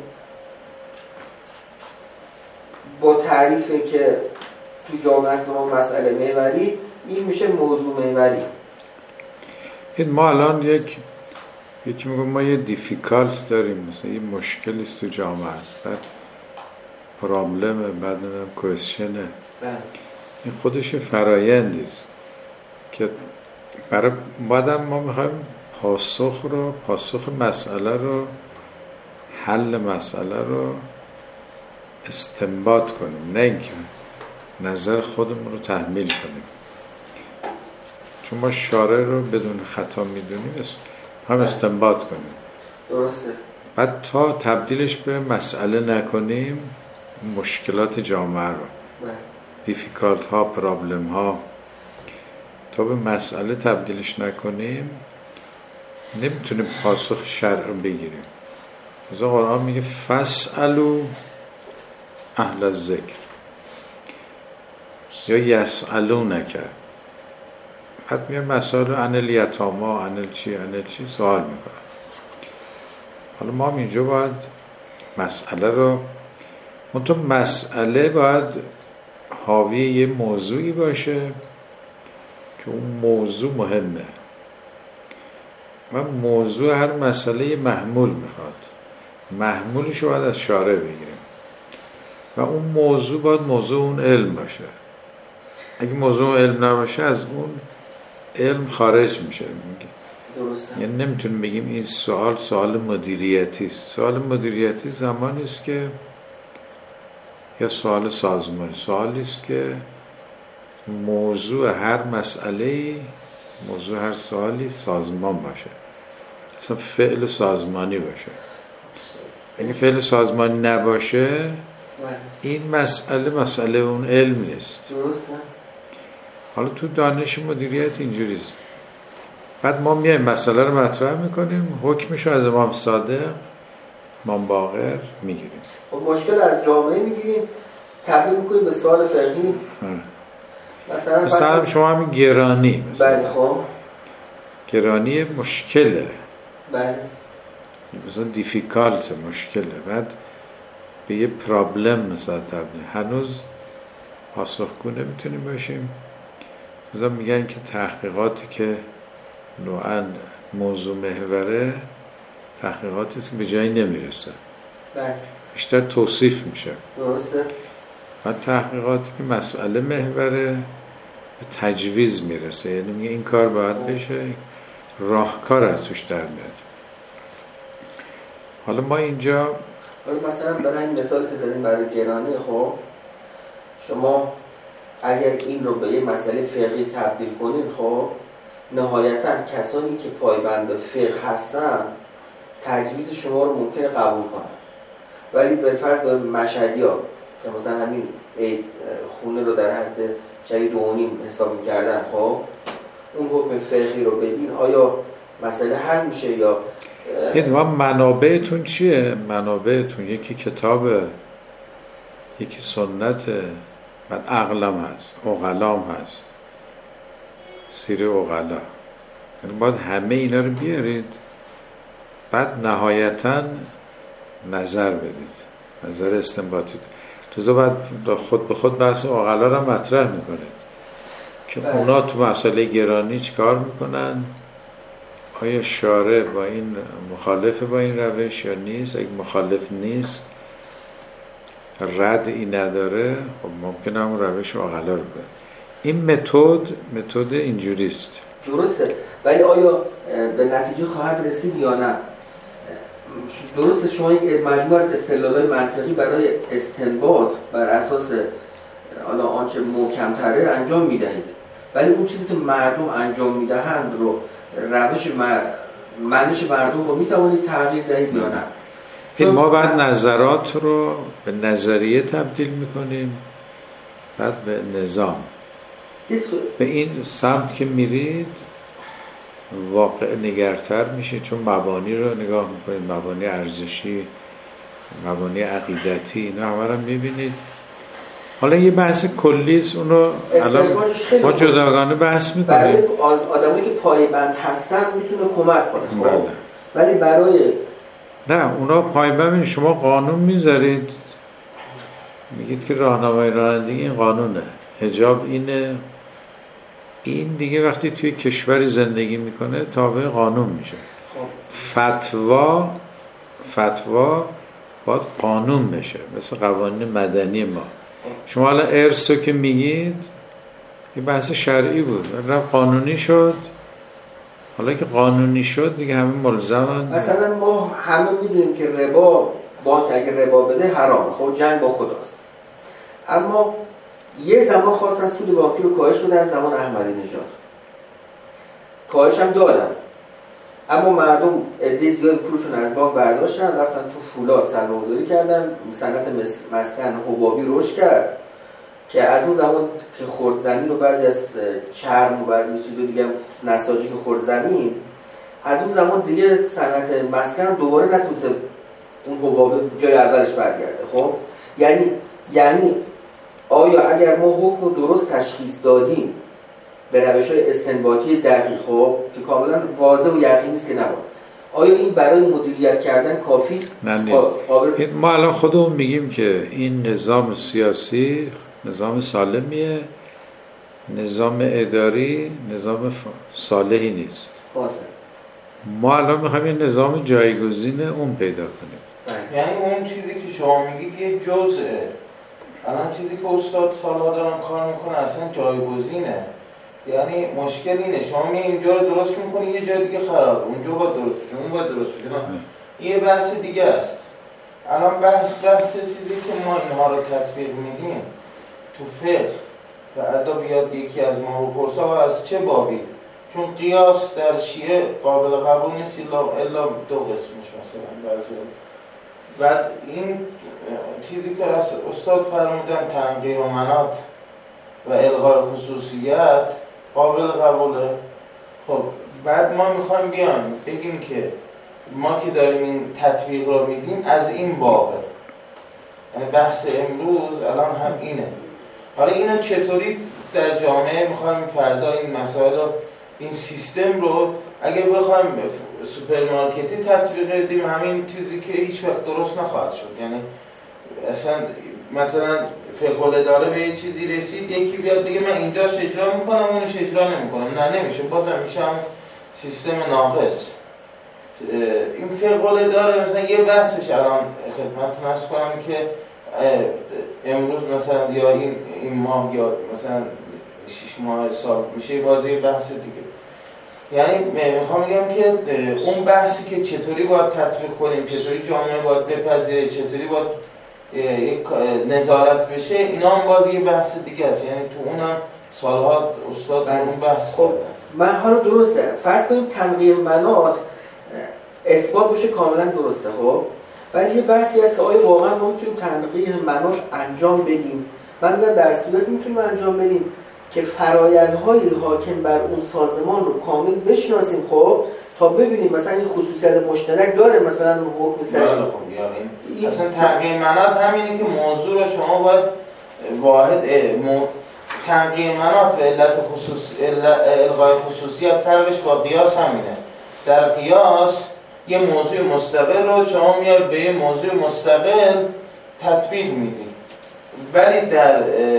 با تعریفی که تو جامعه است ما مسئله محوری، این میشه موضوع محوری. ما الان یک یکی میگم ما یه دیفیکالت داریم، مثلا یه مشکلی است تو جامعه، بعد پرابلمه، بعد نمیدونم کوئسشنه. این خودش فرایندی است که برای بعدم ما میخوایم پاسخ رو پاسخ مسئله رو حل مسئله رو استنباط کنیم، نه اینکه نظر خودمون رو تحمیل کنیم. چون ما شارع رو بدون خطا میدونیم هم استنباط کنیم. درسته. بعد تا تبدیلش به مسئله نکنیم مشکلات جامعه رو، دیفیکالت ها، پرابلم ها، تا به مسئله تبدیلش نکنیم نمیتونیم پاسخ شرع رو بگیریم. از قرآن میگه فاسألوا اهل الذکر یا یسألونک. بعد میگه مسائل عن الیتاما، عن چی عن چی سوال میکنن. حالا ما هم اینجا باید مسئله رو منطقه مسئله باید حاوی یه موضوعی باشه که اون موضوع مهمه و موضوع هر مسئله محمول میخواد. محمولش رو باید از شارع بگیریم و اون موضوع باید موضوع اون علم باشه. اگه موضوع علم نباشه از اون علم خارج میشه. درسته. یعنی نمیتونیم بگیم این سوال سوال مدیریتی است. سوال مدیریتی زمانی است که یا سوال سازمانی، سوالی است که موضوع هر مسئله، موضوع هر سوالی سازمان باشه، مثلا فعل سازمانی باشه. اگه فعل سازمانی نباشه این مسئله مسئله اون علم نیست. درسته. حالا تو دانش مدیریت اینجوری است. بعد ما میایم مسئله رو مطرح میکنیم، حکمش رو از امام صادق، امام باقر میگیریم. خب مشکل از جامعه میگیریم تبدیل میکنیم به سوال فقهی. مثلا مثلا شما همین گرانی، بله خب گرانی مشکله، بله مثلا دیفیکالت مشکله، بعد به یه پرابلم مثلا تبدیل. هنوز پاسخگو نمیتونیم باشیم مثلا میگن که تحقیقاتی که نوعاً موضوع محوره تحقیقاتی که به جایی نمیرسه، بله بیشتر توصیف میشه. درسته. و تحقیقاتی که مسئله محوره به تجویز میرسه، یعنی میگه این کار باید بشه، راهکار از توش در میاد. حالا ما اینجا حالا مثلا برای این مثال که زدیم برای گرانی، خب شما اگر این رو به یه مسئله فقهی تبدیل کنید، خب نهایتا کسانی که پایبند به فقه هستن تجویز شما رو ممکنه قبول کنن، ولی به فرض به مشهدی‌ها که مثلا همین خونه رو در حد شبیه دو و نیم حساب می‌کردن، خب اون حکم فقهی رو بدین، آیا مسئله حل میشه یا این منابعتون چیه؟ منابعتون یکی کتابه، یکی سنته، بعد عقلم هست، عقلام هست، سیر عقلا. یعنی باید همه اینا رو بیارید، بعد نهایتاً نظر بدید، نظر استنباطی. تازه بعد خود به خود بحث عقلا رو مطرح میکنید که بله. اونا تو مسئله گرانی چیکار میکنن، آیا شارع با این مخالف با این روش یا نیست؟ اگه مخالف نیست، ردی نداره، خب ممکنه همون روش عقلا رو بره. این متد متد اینجوریست. درسته، ولی آیا به نتیجه خواهد رسید یا نه؟ درسته شما یک مجموعه از استدلال‌های منطقی برای استنباط بر اساس حالا آنچه محکم‌تره انجام می‌دهید، ولی اون چیزی که مردم انجام می‌دهند رو روش منش مردم رو می‌توانید تغییر دهید یا نه؟ این ما بعد نظرات رو به نظریه تبدیل می‌کنیم، بعد به نظام. به این سمت که میرید واقع نگرتر میشه، چون مبانی رو نگاه میکنید، مبانی ارزشی، مبانی عقیدتی، اینا همه رو میبینید. حالا یه بحث کلیست، اونو الان ما جداگانه بحث میکنیم. برای آدمایی که پایبند هستن میتونه کمک کنه، بله. ولی برای نه اونا پایبند، شما قانون میذارید، میگید که راهنمای رانندگی این قانونه، حجاب اینه، این دیگه وقتی توی کشوری زندگی میکنه تابع قانون میشه. فتوا فتوا باید قانون بشه، مثل قوانین مدنی ما. شما حالا ارثو که میگید یه بحث شرعی بود، رفت قانونی شد. حالا که قانونی شد دیگه همه ملزمن. مثلا ما همه میدونیم که ربا، بانک اگه ربا بده حرامه، خب جنگ با خداست. اما یه زمان خواستن سود بانکی رو کاهش بدن، زمان احمدی نژاد کاهش هم دادن، اما مردم عده زیاد پولشون از بانک برداشتن، رفتن تو فولاد سرمایه‌گذاری کردن، صنعت مسکن حبابی رشد کرد که از اون زمان که خرد زمین و بعضی از چرم و بعضی از چیزا دیگه نساجی که خرد زمین، از اون زمان دیگه صنعت مسکن دوباره نتونسته اون حباب جای اولش برگرده. خب یعنی یعنی آیا اگر ما حکم رو درست تشخیص دادیم به روش‌های استنباطی دقیق، خب که کاملا واضح و یقینی است که نبود، آیا این برای مدیریت کردن کافی است؟ نه نیست. قابل... ما الان خودمون میگیم که این نظام سیاسی نظام سالمیه، نظام اداری نظام صالحی نیست. واسه ما الان میخوایم این نظام جایگزین اون پیدا کنیم. یعنی اون چیزی که شما میگید یه جزءه. الان چیزی که استاد سالها دارن کار میکنه اصلا جایگزینه. یعنی مشکل اینه شما می اینجا رو درست میکنی یه جای دیگه خراب، اونجا باید درست بشه، اون باید درست بشه. یه بحث دیگه است. الان بحث بحث چیزی که ما اینها رو تطبیق میدیم تو فقه فردا بیاد یکی از ما بپرسه از چه بابی، چون قیاس در شیعه قابل قبول نیست الا دو قسمش مثلا بعضی. بعد این چیزی که از استاد فرمودن تنقیح و مناط و الغای خصوصیت قابل قبوله. خب بعد ما میخوایم بیان بگیم که ما که داریم این تطبیق رو میدیم از این بابه، یعنی بحث امروز الان هم اینه. حالا اینا چطوری در جامعه میخوایم فردا این مسائل رو، این سیستم رو اگه بخوایم سوپرمارکتی تطبیق بدیم، همین چیزی که هیچ وقت درست نخواهد شد. یعنی اصلا مثلا فقه داره به یه چیزی رسید، یکی بیاد بگه من اینجاش اجرا میکنم اونش اجرا نمیکنم، نه نمیشه، بازم میشه هم سیستم ناقص. این فقه داره مثلا یه بحثش الان خدمتتون عرض کنم که امروز مثلا یا این این ماه یا مثلا شش ماه سال میشه بازی بحث دیگه. یعنی میخوام بگم که اون بحثی که چطوری باید تطبیق کنیم، چطوری جامعه باید بپذیره، چطوری باید یک نظارت بشه، اینا هم باز یه بحث دیگه است. یعنی تو اونم سالها استاد اون بحث خب من حالا درسته فرض کنیم تنقیه مناط اثبات بشه کاملا درسته، خب ولی یه بحثی هست که آیا واقعا ما میتونیم تنقیه مناط انجام بدیم؟ من میگم در صورت میتونیم انجام بدیم که فرآیندهای حاکم بر اون سازمان رو کامل بشناسیم، خب تا ببینیم مثلا این خصوصیت مشترک داره، مثلا حکم سری. خب یعنی اصلا تنقیه مناط همینه که موضوع رو شما باید واحد مو... تنقیه مناط و علت خصوص الغای خصوصیت فرقش با قیاس همینه. در قیاس یه موضوع مستقل رو شما میاد به یه موضوع مستقل تطبیق میدی، ولی در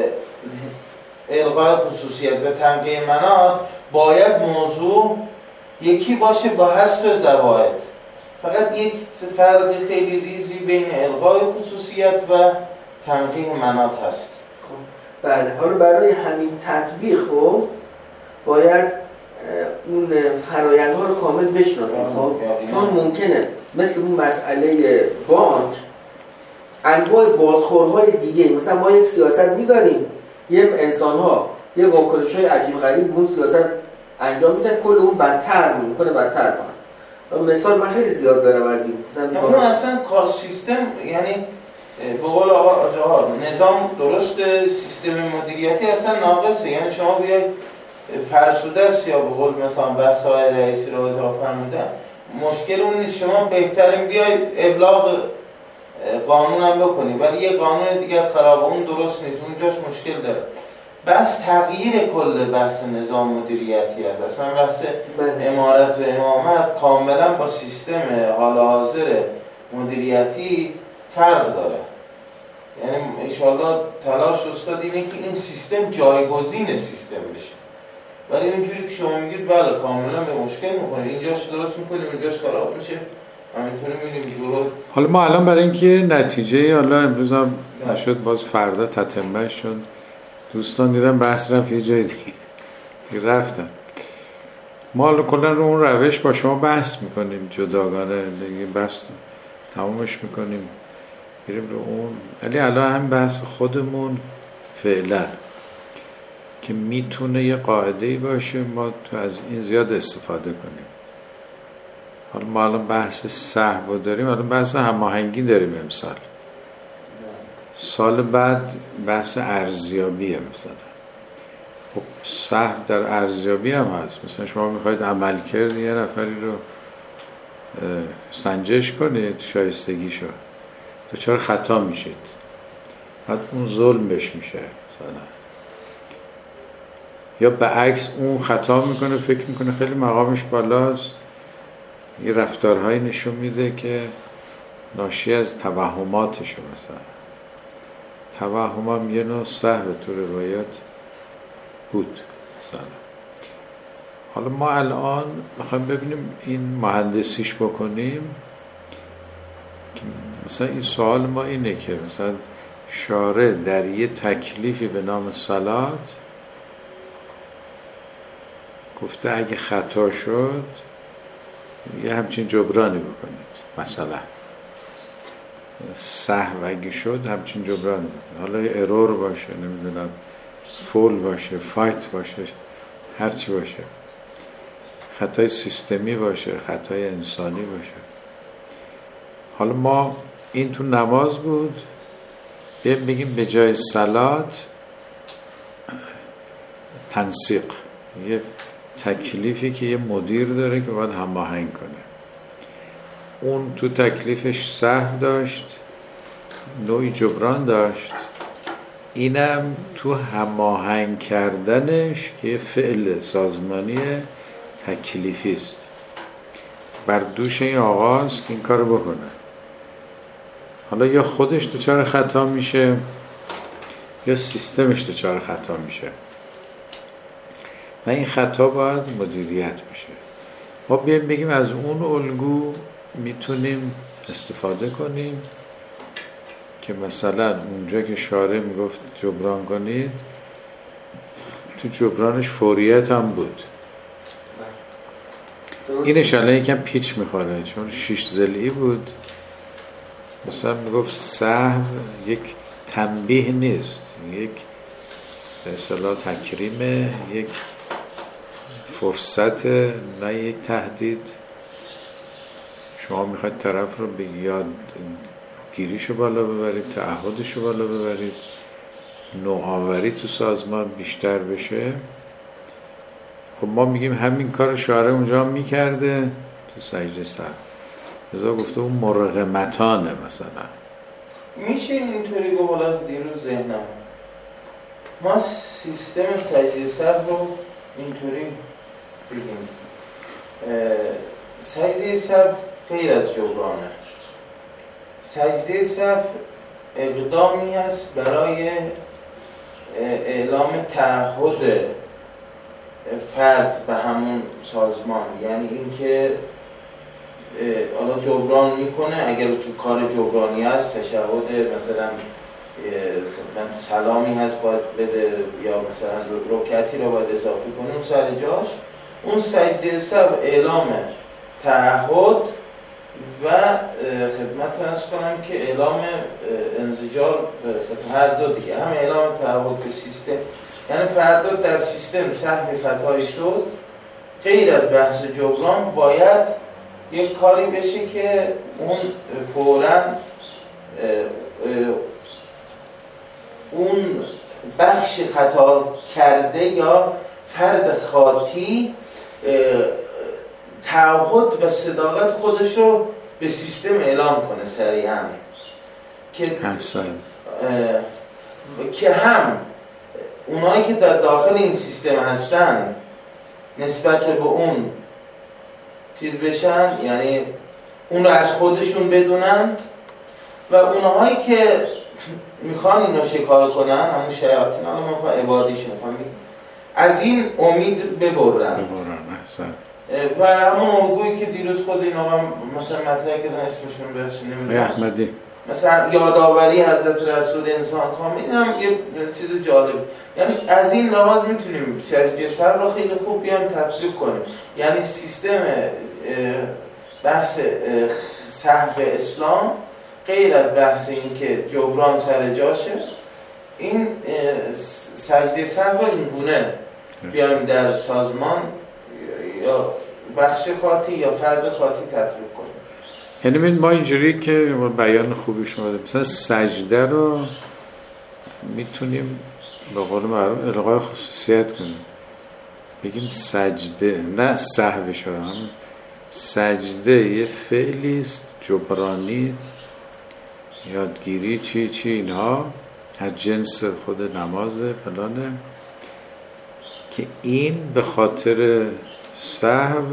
الغای خصوصیت و تنقیه مناط باید موضوع یکی باشه با حذف زواید. فقط یک فرق خیلی ریزی بین الغای خصوصیت و تنقیه مناط هست. بله، حالا برای همین تطبیق خب باید اون فرآیندها رو کامل بشناسیم، خب چون ممکنه مثل اون مسئله بانک انواع بازخورهای دیگه، مثلا ما یک سیاست میذاریم، یه انسان‌ها یه واکنش‌های عجیب غریب اون سیاست انجام میدن، کل اون بدتر میکنه بدتر کنه. مثال من خیلی زیاد دارم از این. اون اصلا کار سیستم، یعنی به قول آقا جهاد نظام درست، سیستم مدیریتی اصلا ناقصه. یعنی شما بیاید فرسوده است، یا به قول مثلا بحث های رئیسی رو اضافه فرمودن، مشکل اون نیست، شما بهترین بیاید ابلاغ قانون هم بکنی، ولی یه قانون دیگه خرابه، اون درست نیست، اونجاش مشکل داره. بس تغییر کل بحث نظام مدیریتی است. اصلا بحث امارت و امامت کاملا با سیستم حال حاضر مدیریتی فرق داره. یعنی انشاءالله تلاش استاد اینه که این سیستم جایگزین سیستم بشه، ولی اینجوری که شما میگید بله کاملا به مشکل میکنه، اینجاش درست میکنیم اینجاش خراب میشه، همینطوری میبینیم درست. حالا ما الان برای اینکه نتیجه حالا امروز هم نشد، باز فردا تتمه شد، دوستان دیدم بحث رفت یه جای دیگه دیگه رفتن. ما حالا کلا رو اون روش با شما بحث میکنیم جداگانه دیگه، بحث تمامش میکنیم میریم رو اون. ولی الان هم بحث خودمون فعلا که میتونه یه قاعده‌ای باشه ما تو از این زیاد استفاده کنیم. حالا ما الان بحث سهو داریم، الان بحث هماهنگی داریم امسال، سال بعد بحث ارزیابیه مثلا. خب سهو در ارزیابی هم هست، مثلا شما میخواید عمل کرد یه نفری رو سنجش کنید شایستگیشو، تو چرا خطا میشید، بعد اون ظلم بهش میشه مثلا، یا به عکس اون خطا میکنه فکر میکنه خیلی مقامش بالاست، یه رفتارهایی نشون میده که ناشی از توهماتشه. مثلا توهم هم یه نوع سهو تو روایت بود مثلا. حالا ما الان میخوایم ببینیم این مهندسیش بکنیم که مثلا این سوال ما اینه که مثلا شارع در یه تکلیفی به نام صلات گفته اگه خطا شد یه همچین جبرانی بکنید، مثلا سهو اگه شد همچین جبرانی بکنید، حالا یه ارور باشه، نمیدونم فول باشه، فایت باشه، هرچی باشه، خطای سیستمی باشه، خطای انسانی باشه. حالا ما این تو نماز بود، بگیم به جای صلات تنسیق، یه تکلیفی که یه مدیر داره که باید هماهنگ کنه، اون تو تکلیفش سهو داشت، نوعی جبران داشت، اینم تو هماهنگ کردنش که فعل سازمانی تکلیفی است، بر دوش این آقاست که این کارو بکنه. حالا یا خودش تو چرا خطا میشه یا سیستمش دچار خطا میشه و این خطا باید مدیریت بشه. ما بیایم بگیم از اون الگو میتونیم استفاده کنیم که مثلا اونجا که شارع میگفت جبران کنید، تو جبرانش فوریت هم بود. اینش الان یکم پیچ میخوره چون شش ضلعی بود. مثلا میگفت سهو یک تنبیه نیست، یک به اصطلاح تکریمه، یک فرصت، نه یک تهدید. شما میخواید طرف رو به یاد گیریشو بالا ببرید، تعهدشو بالا ببرید، نوآوری تو سازمان بیشتر بشه. خب ما میگیم همین کار شارع اونجا میکرده تو سجده سهو. ازا گفته اون مرغمتانه مثلا. میشه اینطوری گفت؟ بالا از دیروز ذهنم ما سیستم سجده سهو رو اینطوری بگیم، سجده سهو غیر از جبرانه. سجده سهو اقدامی هست برای اعلام تعهد فرد به همون سازمان، یعنی اینکه حالا جبران میکنه اگر تو کار جبرانی هست، تشهد مثلا خدمت سلامی هست باید بده یا مثلا رکعتی رو باید اضافه کنه اون سر جاش. اون سجده سهو اعلام تعهد و خدمت تنس کنم که اعلام انزجار هر دو دیگه، هم اعلام تعهد به سیستم، یعنی فردا در سیستم سهم فتایی شد، غیر از بحث جبران باید یک کاری بشه که اون فوراً اون بخش خطا کرده یا فرد خاطی تعهد و صداقت خودش رو به سیستم اعلام کنه سریعا که که هم اونایی که در داخل این سیستم هستن نسبت به اون چیز بشن، یعنی اون رو از خودشون بدونند، و اونهایی که میخوان اینو شکار کنن، همون شیاطین، حالا ما عبادیش میخوان از این امید ببرن و همون الگویی که دیروز خود این آقا مثلا مطرح کردن اسمشون بهش نمیدونم احمدی، مثلا یادآوری حضرت رسول انسان کامل، این هم یه چیز جالب. یعنی از این لحاظ میتونیم سجده سهو رو خیلی خوب بیایم تطبیق کنیم. یعنی سیستم بحث سهو اسلام غیر از بحث این که جبران سر جاشه، این سجده سهو رو این گونه بیایم در سازمان یا بخش خاطی یا فرد خاطی تطبیق کنیم. یعنی ما اینجوری که بیان خوبی شما ده، مثلا سجده رو میتونیم به قول معروف الغای خصوصیت کنیم، بگیم سجده، نه سهو شده، هم سجده یه فعلی است جبرانی، یادگیری چی چی اینها از جنس خود نمازه فلانه، که این به خاطر سهو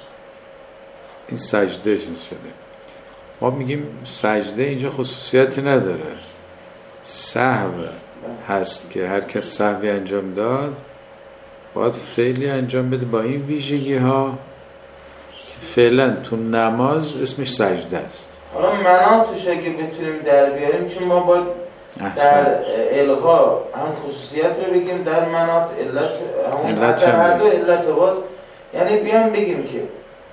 این سجده چیز شده. ما میگیم سجده اینجا خصوصیتی نداره، سهو هست که هر کس سهوی انجام داد باید فعلی انجام بده با این ویژگی ها که فعلا تو نماز اسمش سجده است. حالا مناطش اگه بتونیم در بیاریم، چون ما باید در الغا هم خصوصیت رو بگیم، در مناط علت همون علت در هر دو علت باز، یعنی بیایم بگیم که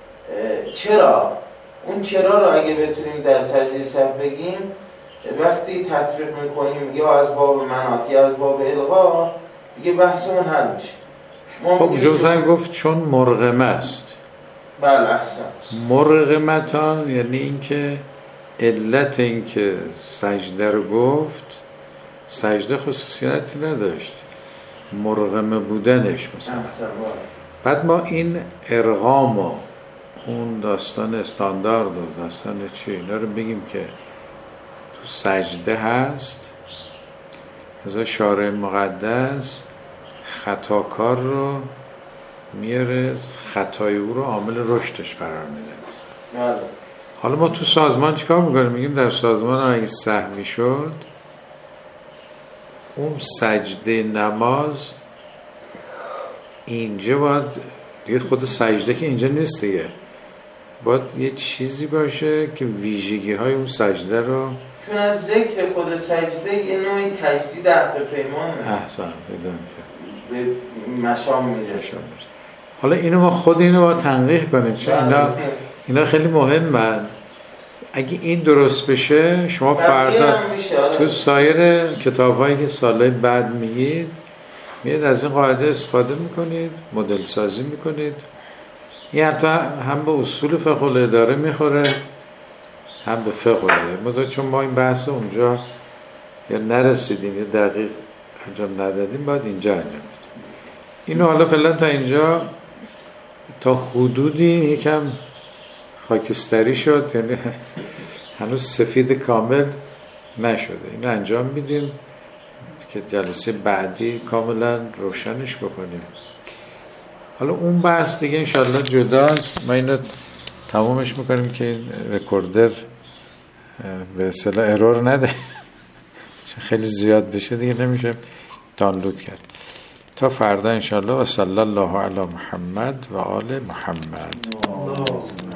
چرا، اون چرا رو اگه بتونیم در سجده سهو بگیم، وقتی تطبیق میکنیم یا از باب مناط یا از باب الغا دیگه بحثمون حل میشه. خب اونجا بزن گفت چون مرغمه است. بله احسن. مرغمتان یعنی این که علت این که سجده رو گفت، سجده خصوصیتی نداشت، مرغمه بودنش مثلا. احسن. بعد ما این ارغام و اون داستان استاندارد و داستان چی اینا رو بگیم که تو سجده هست، از شارع مقدس خطاکار رو میاره، خطای او رو عامل رشدش قرار میده مثلا. حالا ما تو سازمان چیکار میکنیم؟ میگیم در سازمان اگه سهوی شد اون سجده نماز اینجا باید دیگه، خود سجده که اینجا نیست دیگه، باید یه چیزی باشه که ویژگی های اون سجده رو، چون از ذکر خود سجده یه نوعی تجدید عهد پیمانه. احسن بدون به مشام میرسه. حالا اینو ما خود اینو با تنقیح کنیم، چون اینا اینا خیلی مهمه. اگه این درست بشه شما فردا تو سایر کتاب هایی که سالهای بعد میگید میاد از این قاعده استفاده میکنید، مدل سازی میکنید. این حتی هم به اصول فقه الاداره میخوره هم به فقه الاداره، چون ما این بحث اونجا یا نرسیدیم یا دقیق انجام ندادیم، باید اینجا انجام بدیم. اینو حالا فعلا تا اینجا تا حدودی یکم خاکستری شد، یعنی هنوز سفید کامل نشده. اینو انجام میدیم که جلسه بعدی کاملا روشنش بکنیم. حالا اون بحث دیگه انشالله جداست، ما اینو تمامش میکنیم که این رکوردر به اصطلاح ارور نده خیلی زیاد بشه دیگه نمیشه دانلود کرد. تا فردا انشالله. و صلی الله علی محمد و آل محمد.